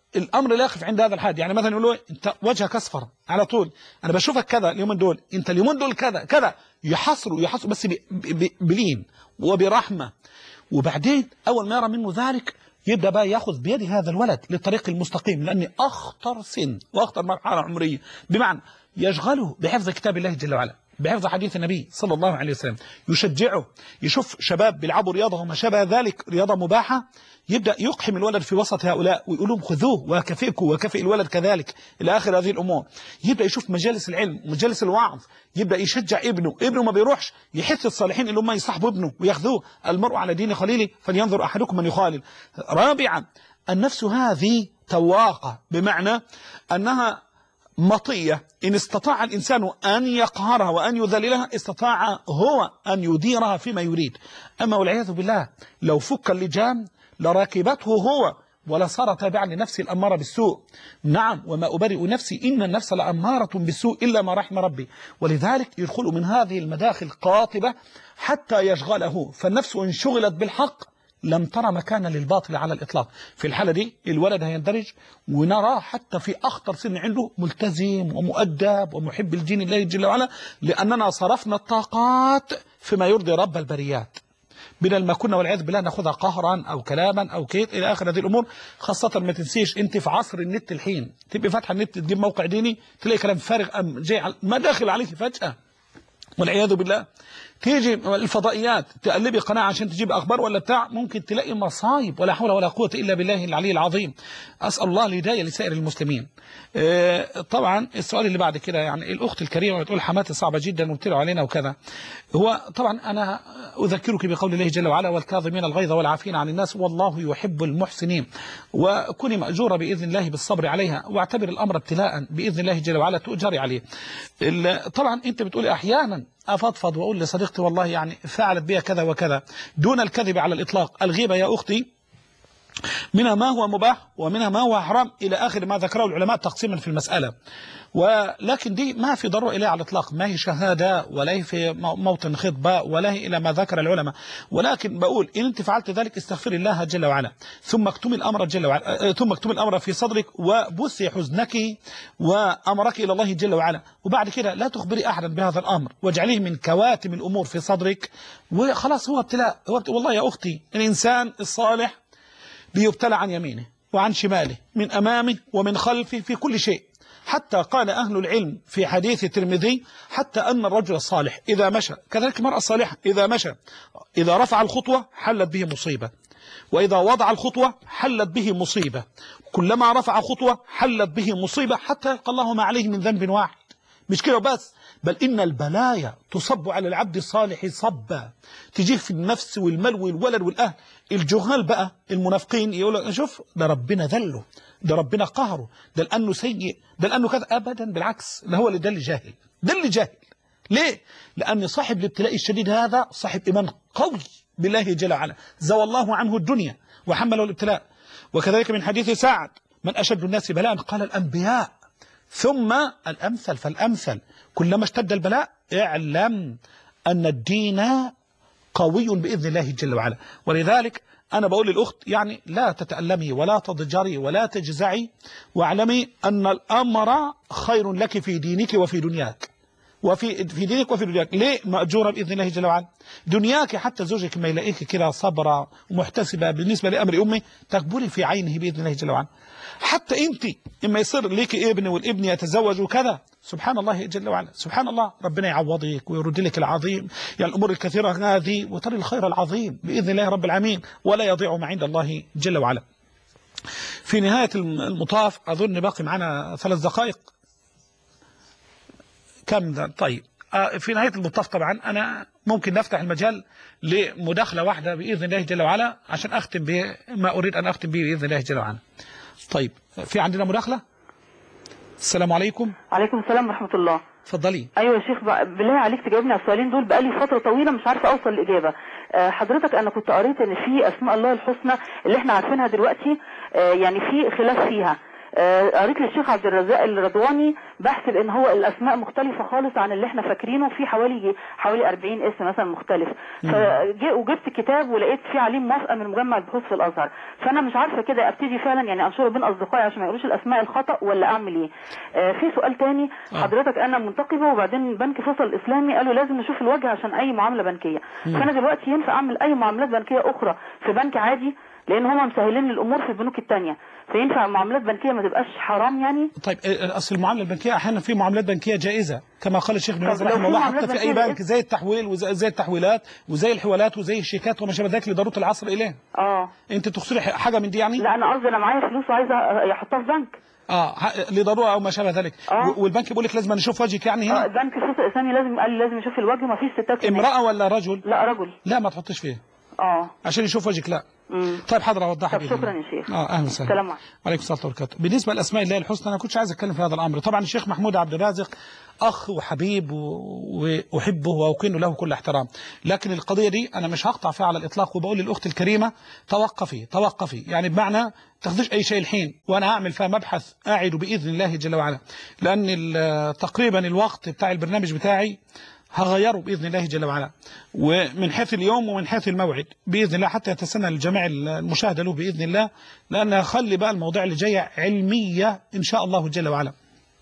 الامر لا يقف عند هذا الحد. يعني مثلا يقول له انت وجهك اصفر على طول، انا بشوفك كذا اليومين دول، انت اليومين دول كذا كذا، يحصروا يحصروا بس بلين وبرحمه. وبعدين اول ما يرى منه ذلك يبدا بقى ياخذ بيد هذا الولد للطريق المستقيم، لان اخطر سن واخطر مرحله عمريه، بمعنى يشغله بحفظ كتاب الله جل وعلا، بحفظ حديث النبي صلى الله عليه وسلم، يشجعه، يشوف شباب بيلعبوا رياضه وما شابه ذلك، رياضه مباحه، يبدا يقحم الولد في وسط هؤلاء ويقول لهم خذوه وكفئكم وكفئ الولد كذلك الى اخر هذه الامور. يبدا يشوف مجالس العلم، مجالس الوعظ، يبدا يشجع ابنه، ابنه ما بيروحش يحث الصالحين اللي هم يصاحبوا ابنه وياخذوه. المرء على دين خليله فلينظر احدكم من يخالل. رابعا النفس هذه تواقه، بمعنى انها مطية، إن استطاع الإنسان أن يقهرها وأن يذللها استطاع هو أن يديرها فيما يريد. أما والعياذ بالله لو فك اللجام لراكبته هو ولا صار تابعا لنفسه الأمارة بالسوء. نعم، وما أبرئ نفسي إن النفس لأمارة بالسوء إلا ما رحم ربي. ولذلك يدخل من هذه المداخل قاطبة حتى يشغله، فالنفس إن شغلت بالحق لم ترى مكانا للباطل على الإطلاق. في الحالة دي الولد هيندرج، ونراه حتى في أخطر سن عنده ملتزم ومؤدب ومحب الدين الله جل وعلا، لأننا صرفنا الطاقات فيما يرضي رب البريات، بدل ما كنا والعياذ بالله ناخذها قهرا أو كلاما أو كيت إلى آخر هذه الأمور. خاصة ما تنسيش أنت في عصر النت الحين، تبقي فاتحة النت تجيب موقع ديني تلاقي كلام فارغ أم جاي ما داخل عليك فجأة والعياذ بالله. تيجي الفضائيات تقلبي قناة عشان تجيب أخبار ولا بتاع، ممكن تلاقي مصايب ولا حول ولا قوة إلا بالله العلي العظيم. أسأل الله الهداية لسائر المسلمين. اه طبعا السؤال اللي بعد كده، يعني الأخت الكريمة بتقول حماتي صعبة جدا وبتلعوا علينا وكذا. هو طبعا أنا أذكرك بقول الله جل وعلا والكاظمين الغيظ والعافين عن الناس والله يحب المحسنين، وكوني مأجورة بإذن الله بالصبر عليها، واعتبر الأمر ابتلاء بإذن الله جل وعلا تؤجري عليه. طبعا أنت بتقولي أحيانا أفضفض وأقول لصديقتي والله يعني فعلت بها كذا وكذا دون الكذب على الإطلاق. الغيبة يا أختي منها ما هو مباح ومنها ما هو حرام إلى آخر ما ذكره العلماء تقسيما في المسألة، ولكن دي ما في ضرورة إليها على الإطلاق، ما هي شهادة ولا هي في موطن خطبة ولا هي إلى ما ذكر العلماء. ولكن بقول إن أنت فعلت ذلك استغفر الله جل وعلا، ثم اكتم الأمر جل وعلا، ثم اكتم الأمر في صدرك وبثي حزنك وأمرك إلى الله جل وعلا، وبعد كده لا تخبري أحدا بهذا الأمر واجعليه من كواتم الأمور في صدرك وخلاص. هو ابتلاء، هو ابتلاء. والله يا أختي الإنسان الصالح بيبتلى عن يمينه وعن شماله، من أمامه ومن خلفه، في كل شيء. حتى قال أهل العلم في حديث الترمذي حتى أن الرجل الصالح إذا مشى، كذلك المرأة الصالحة إذا مشى، إذا رفع الخطوة حلت به مصيبة، وإذا وضع الخطوة حلت به مصيبة، كلما رفع خطوة حلت به مصيبة حتى يلقى الله ما عليه من ذنب واحد. مش كده بس، بل إن البلايا تصب على العبد الصالح صبا، تجيه في النفس والمال والولد والأهل. الجهال بقى المنافقين يقولوا شوف ده ربنا ذله، ده ربنا قهره، ده لأنه سيء، ده لأنه كذا. أبدا بالعكس، ده هو اللي ده اللي جاهل، ده اللي جاهل. ليه؟ لأن صاحب الابتلاء الشديد هذا صاحب إيمان قوي بالله جل وعلا، زوى الله عنه الدنيا وحمله الابتلاء. وكذلك من حديث سعد من أشد الناس بلاء قال الأنبياء ثم الأمثل فالأمثل، كلما اشتد البلاء اعلم أن الدين قوي بإذن الله جل وعلا. ولذلك أنا بقول للأخت يعني لا تتألمي ولا تضجري ولا تجزعي، واعلمي أن الأمر خير لك في دينك وفي دنياك، وفي في دينك وفي دنياك. ليه؟ مأجورة بإذن الله جل وعلا. دنياك حتى زوجك ما يلاقيك كده صبرة ومحتسبة بالنسبة لأمر أمي تقبلي في عينه بإذن الله جل وعلا. حتى أنت إما يصير ليك ابن والابن يتزوج وكذا، سبحان الله جل وعلا، سبحان الله، ربنا يعوضك ويرد لك العظيم، يعني الأمور الكثيرة هذه وترى الخير العظيم بإذن الله رب العالمين، ولا يضيع ما عند الله جل وعلا. في نهاية المطاف أظن باقي معنا ثلاث دقائق. كم ده؟ طيب في نهاية المطاف طبعا أنا ممكن نفتح المجال لمداخلة واحدة بإذن الله جل وعلا عشان أختم بما أريد أن أختم به بإذن الله جل وعلا. طيب في عندنا مداخلة. السلام عليكم. عليكم السلام ورحمة الله. اتفضلي. ايوه يا شيخ، بالله عليك تجاوبني على السؤالين دول، بقالي فترة طويلة مش عارفة اوصل لإجابة. أه حضرتك انا كنت قريت ان في اسماء الله الحسنى اللي احنا عارفينها دلوقتي، أه يعني في خلاف فيها، قريت للشيخ عبد الرزاق الرضواني بحث بان هو الاسماء مختلفه خالص عن اللي احنا فاكرينه، في حوالي حوالي أربعين اسم مثلا مختلف. وجبت كتاب ولقيت فيه عليه موافقه من مجمع البحوث في الازهر. فانا مش عارفه كده ابتدي فعلا يعني انشره بين اصدقائي عشان ما يقولوش الاسماء الخطا ولا اعمل ايه؟ آه في سؤال تاني حضرتك، انا منتقبه وبعدين بنك فيصل الاسلامي قالوا لازم نشوف الوجه عشان اي معامله بنكيه. فانا دلوقتي ينفع اعمل اي معاملات بنكيه اخرى في بنك عادي؟ لان هم مسهلين لي الامور في البنوك الثانيه، فينفع معاملات بنكيه ما تبقاش حرام يعني؟ طيب اصل المعامله البنكيه احيانا في معاملات بنكيه جائزه كما قال الشيخ ابن باز رحمه الله، حتى في اي بنك زي التحويل وزي التحويلات وزي الحوالات وزي الشيكات وما شابه ذلك لضروره العصر اليه. اه انت تخسري حاجه من دي يعني؟ لا انا قصدي انا معايا فلوس وعايزه احطها في بنك. اه لضروره او ما شابه ذلك. آه. والبنك بيقول لك لازم نشوف وجهك يعني هنا؟ اه البنك فيصل الاسلامي لازم قال لي لازم يشوف الوجه، ما فيش ستات. امراه ولا رجل؟ لا رجل. لا ما تحطش فيه اه عشان يشوف وجهك. لا مم. طيب حاضر اوضحها. طب شكرا يا شيخ. اه اهلا وسهلا. السلام عليكم. وعليكم السلام وبركاته. بالنسبه لاسماء الله الحسنى انا كنتش عايز اتكلم في هذا الامر. طبعا الشيخ محمود عبد الرازق اخ وحبيب واحبه واكن له كل احترام، لكن القضيه دي انا مش هقطع فيها على الاطلاق، وبقول للاخت الكريمه توقفي توقفي، يعني بمعنى تاخذيش اي شيء الحين، وانا هعمل فيها مبحث قاعد باذن الله جل وعلا، لان تقريبا الوقت بتاع البرنامج بتاعي هغيره بإذن الله جل وعلا، ومن حيث اليوم ومن حيث الموعد بإذن الله، حتى يتسنى الجميع المشاهدة له بإذن الله، لأن هخلي بقى المواضيع اللي جاية علمية إن شاء الله جل وعلا.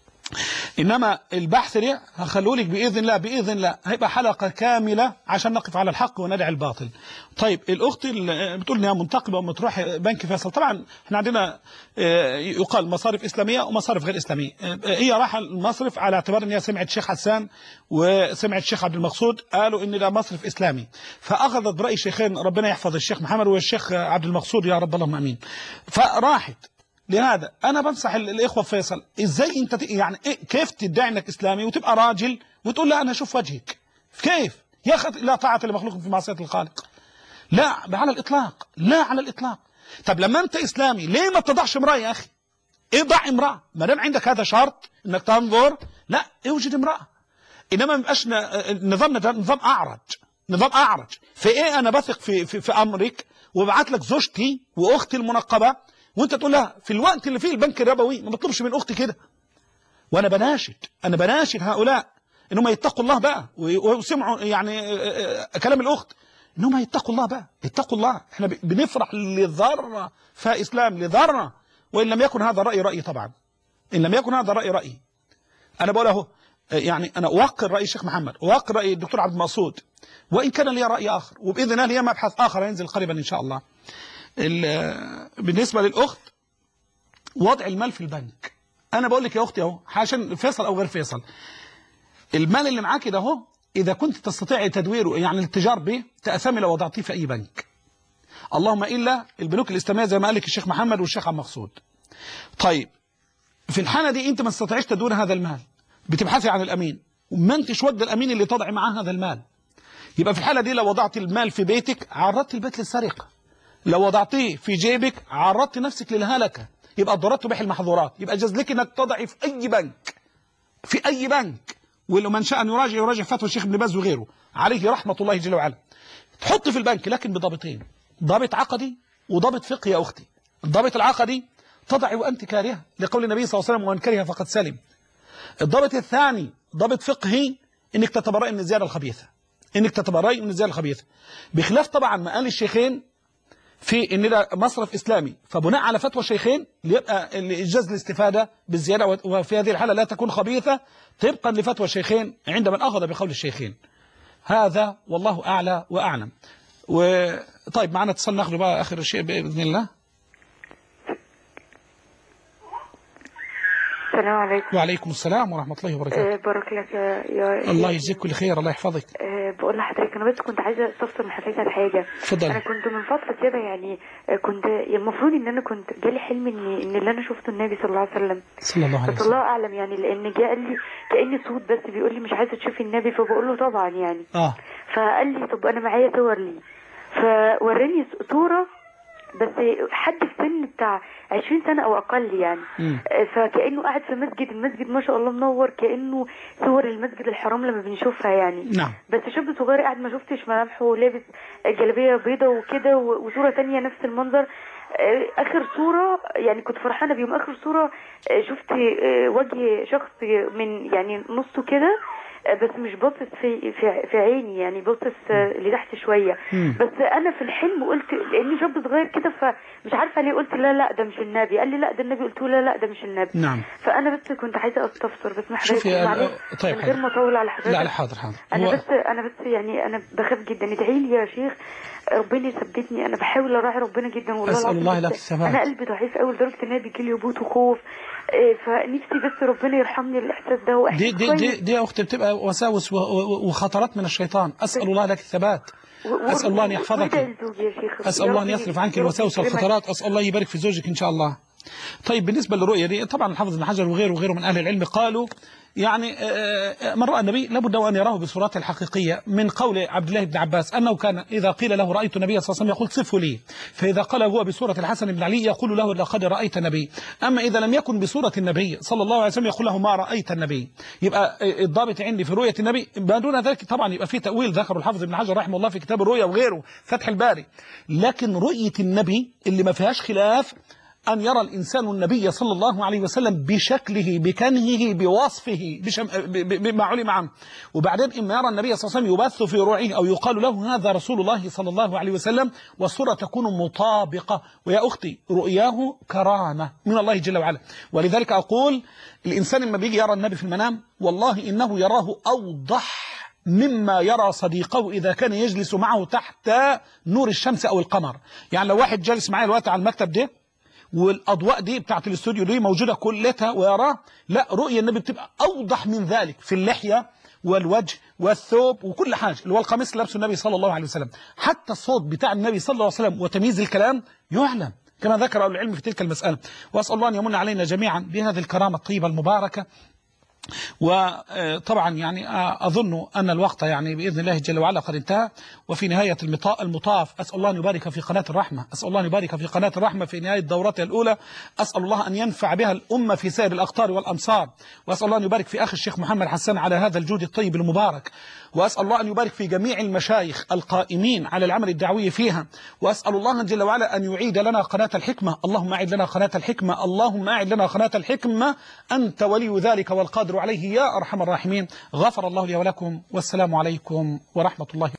إنما البحث ده هخلوه لك بإذن الله بإذن الله هيبقى حلقة كاملة عشان نقف على الحق وندع الباطل. طيب الأخت اللي بتقول إنها منتقبة وما تروح بنك فيصل، طبعا احنا عندنا يقال مصارف إسلامية ومصارف غير إسلامية. هي راح المصرف على اعتبار إن هي سمعت الشيخ حسان وسمعت الشيخ عبد المقصود قالوا إن ده مصرف إسلامي، فأخذت برأي الشيخين ربنا يحفظ الشيخ محمد والشيخ عبد المقصود يا رب اللهم آمين، فراحت. لهذا انا بنصح الاخوه في فيصل، ازاي انت يعني إيه كيف تدعي انك اسلامي وتبقى راجل وتقول لا انا اشوف وجهك؟ كيف يا اخي؟ لا طاعه لمخلوق في معصيه الخالق، لا على الاطلاق، لا على الاطلاق. طب لما انت اسلامي ليه ما بتضعش امراه يا اخي؟ اضع امراه، ما دام عندك هذا شرط انك تنظر، لا اوجد امراه. انما ما يبقاش نظامنا ده نظام اعرج، نظام اعرج. في ايه انا بثق في في, في امرك وببعت لك زوجتي واختي المنقبه وانت تقول لها في الوقت اللي فيه البنك الربوي ما بطلبش من اختي كده. وانا بناشد انا بناشد هؤلاء انهم يتقوا الله بقى ويسمعوا يعني كلام الاخت، انهم يتقوا الله بقى، يتقوا الله. احنا بنفرح لذره فاسلام لذره، وان لم يكن هذا رايي رايي طبعا، ان لم يكن هذا رايي رايي. انا بقول اهو يعني انا اوقر راي الشيخ محمد، اوقر راي الدكتور عبد المقصود، وان كان لي راي اخر، وباذن الله لي مبحث اخر ينزل قريبا ان شاء الله. بالنسبة للأخت وضع المال في البنك، أنا بقول لك يا أختي أهو عشان فيصل أو غير فيصل، المال اللي معاك ده أهو إذا كنت تستطيع تدويره يعني الاتجار به تأثمي لو وضعتيه في أي بنك، اللهم إلا البنوك الإسلامية زي ما قال لك الشيخ محمد والشيخ عبد المقصود. طيب في الحالة دي أنت ما استطيعش تدوير هذا المال، بتبحثي عن الأمين وما أنتش وجد الأمين اللي تضعي معاه هذا المال، يبقى في الحالة دي لو وضعت المال في بيتك عرضت البيت للسرقة، لو وضعتيه في جيبك عرضت نفسك للهلكة، يبقى الضرورات تبيح المحظورات، يبقى جاز لك انك تضعي في اي بنك، في اي بنك. ولو من شاء ان يراجع يراجع فتوى الشيخ ابن باز وغيره عليه رحمة الله جل وعلا. تحط في البنك لكن بضابطين، ضابط عقدي وضابط فقهي يا اختي. الضابط العقدي تضعي وانت كارهه لقول النبي صلى الله عليه وسلم ومن كره فقد سلم. الضابط الثاني ضابط فقهي انك تتبرئي من الزيادة الخبيثة، انك تتبرئي من الزيادة الخبيثة، بخلاف طبعا ما قال الشيخين في ان ده مصرف اسلامي، فبناء على فتوى الشيخين يبقى اجاز الاستفاده بالزياده، وفي هذه الحاله لا تكون خبيثه طبقا لفتوى الشيخين عند من اخذ بقول الشيخين. هذا والله اعلى واعلم. وطيب معنا اتصال ناخذه بقى اخر شيء باذن الله. السلام عليكم. وعليكم السلام ورحمة الله وبركاته. أه بارك لك يا الله يجزيك كل خير، الله يحفظك. أه بقول لحضرتك انا بس كنت عايزه استفسر من حضرتك على حاجه. اتفضلي. انا كنت من فتره كده يعني كنت المفروض ان انا كنت جالي حلم ان ان اللي انا شفته النبي صلى الله عليه وسلم صلى الله عليه وسلم، بس الله اعلم يعني، لان جه قال لي كأن صوت بس بيقول لي مش عايزه تشوفي النبي، فبقول له طبعا يعني اه فقال لي طب انا معايا صور لي، فوراني صوره بس حد في سن بتاع عشرين سنة او اقل يعني. م. فكأنه قاعد في مسجد، المسجد ما شاء الله منور، كأنه صور المسجد الحرام لما بنشوفها يعني. نعم. بس شاب صغير قاعد ما شفتش ملامحه، لابس جلابية بيضة وكده، وصورة تانية نفس المنظر اخر صوره يعني كنت فرحانه بيهم، اخر صوره شفت وجه شخص من يعني نصه كده بس مش باصص في في في عيني، يعني باصص لتحت شويه. بس انا في الحلم قلت لاني شاب صغير كده فمش عارفه ليه قلت لا لا ده مش النبي، قال لي لا ده النبي، قلت له لا لا ده مش النبي. نعم. فانا بس كنت عايزه استفسر بس مع حضرتك معلش طيب من غير ما اطول على حضرتك. لا لا حاضر حاضر. انا هو... بس انا بس يعني انا بخاف جدا، ادعي لي يا شيخ ربنا يثبتني، انا بحاول اراعي ربنا جدا والله اسال الله لك الثبات. انا قلبي ضعيف قوي لدرجه ان انا بيجي لي هبوط وخوف، فنفسي بس ربنا يرحمني الاحساس ده واحس دي دي دي, دي يا اختي بتبقى وساوس وخطرات من الشيطان. اسال الله لك الثبات، اسال الله ان يحفظك، اسال الله ان يصرف عنك الوساوس والخطرات، اسال الله يبارك في زوجك ان شاء الله. طيب بالنسبه للرؤيه دي طبعا الحافظ ابن حجر وغيره وغيره من اهل العلم قالوا يعني من رأى النبي لابد وأن يراه بصورته الحقيقية، من قول عبد الله بن عباس أنه كان إذا قيل له رأيت النبي صلى الله عليه وسلم يقول صفه لي، فإذا قال هو بصورة الحسن بن علي يقول له لقد رأيت النبي، أما إذا لم يكن بصورة النبي صلى الله عليه وسلم يقول له ما رأيت النبي. يبقى الضابط عندي في رؤية النبي ما دون ذلك طبعا يبقى في تأويل ذكره الحافظ ابن حجر رحمه الله في كتاب الرؤيا وغيره فتح الباري، لكن رؤية النبي اللي ما فيهاش خلاف أن يرى الإنسان النبي صلى الله عليه وسلم بشكله بكنهه بوصفه بما علم عنه، وبعدين إما يرى النبي صلى الله عليه وسلم يبث في روعه أو يقال له هذا رسول الله صلى الله عليه وسلم والصورة تكون مطابقة. ويا أختي رؤياه كرامة من الله جل وعلا، ولذلك أقول الإنسان لما بيجي يرى النبي في المنام والله إنه يراه أوضح مما يرى صديقه إذا كان يجلس معه تحت نور الشمس أو القمر. يعني لو واحد جالس معي الوقت على المكتب ده والأضواء دي بتاعت الاستوديو دي موجودة كلها ويراه، لا رؤية النبي بتبقى أوضح من ذلك في اللحية والوجه والثوب وكل حاجة، اللي هو القميص اللي لابسه النبي صلى الله عليه وسلم، حتى الصوت بتاع النبي صلى الله عليه وسلم وتمييز الكلام يعلم كما ذكر أهل العلم في تلك المسألة. وأسأل الله أن يمن علينا جميعا بهذه الكرامة الطيبة المباركة. وطبعا يعني أظن أن الوقت يعني بإذن الله جل وعلا قد انتهى، وفي نهاية المطاف أسأل الله أن يبارك في قناة الرحمة، أسأل الله أن يبارك في قناة الرحمة في نهاية دورتها الأولى، أسأل الله أن ينفع بها الأمة في سائر الأقطار والأمصار، وأسأل الله أن يبارك في أخي الشيخ محمد حسان على هذا الجهد الطيب المبارك، وأسأل الله أن يبارك في جميع المشايخ القائمين على العمل الدعوي فيها، وأسأل الله جل وعلا أن يعيد لنا قناة الحكمة. اللهم أعد لنا قناة الحكمة، اللهم أعد لنا قناة الحكمة، أنت ولي ذلك والقادر عليه يا أرحم الراحمين. غفر الله لي ولكم، والسلام عليكم ورحمة الله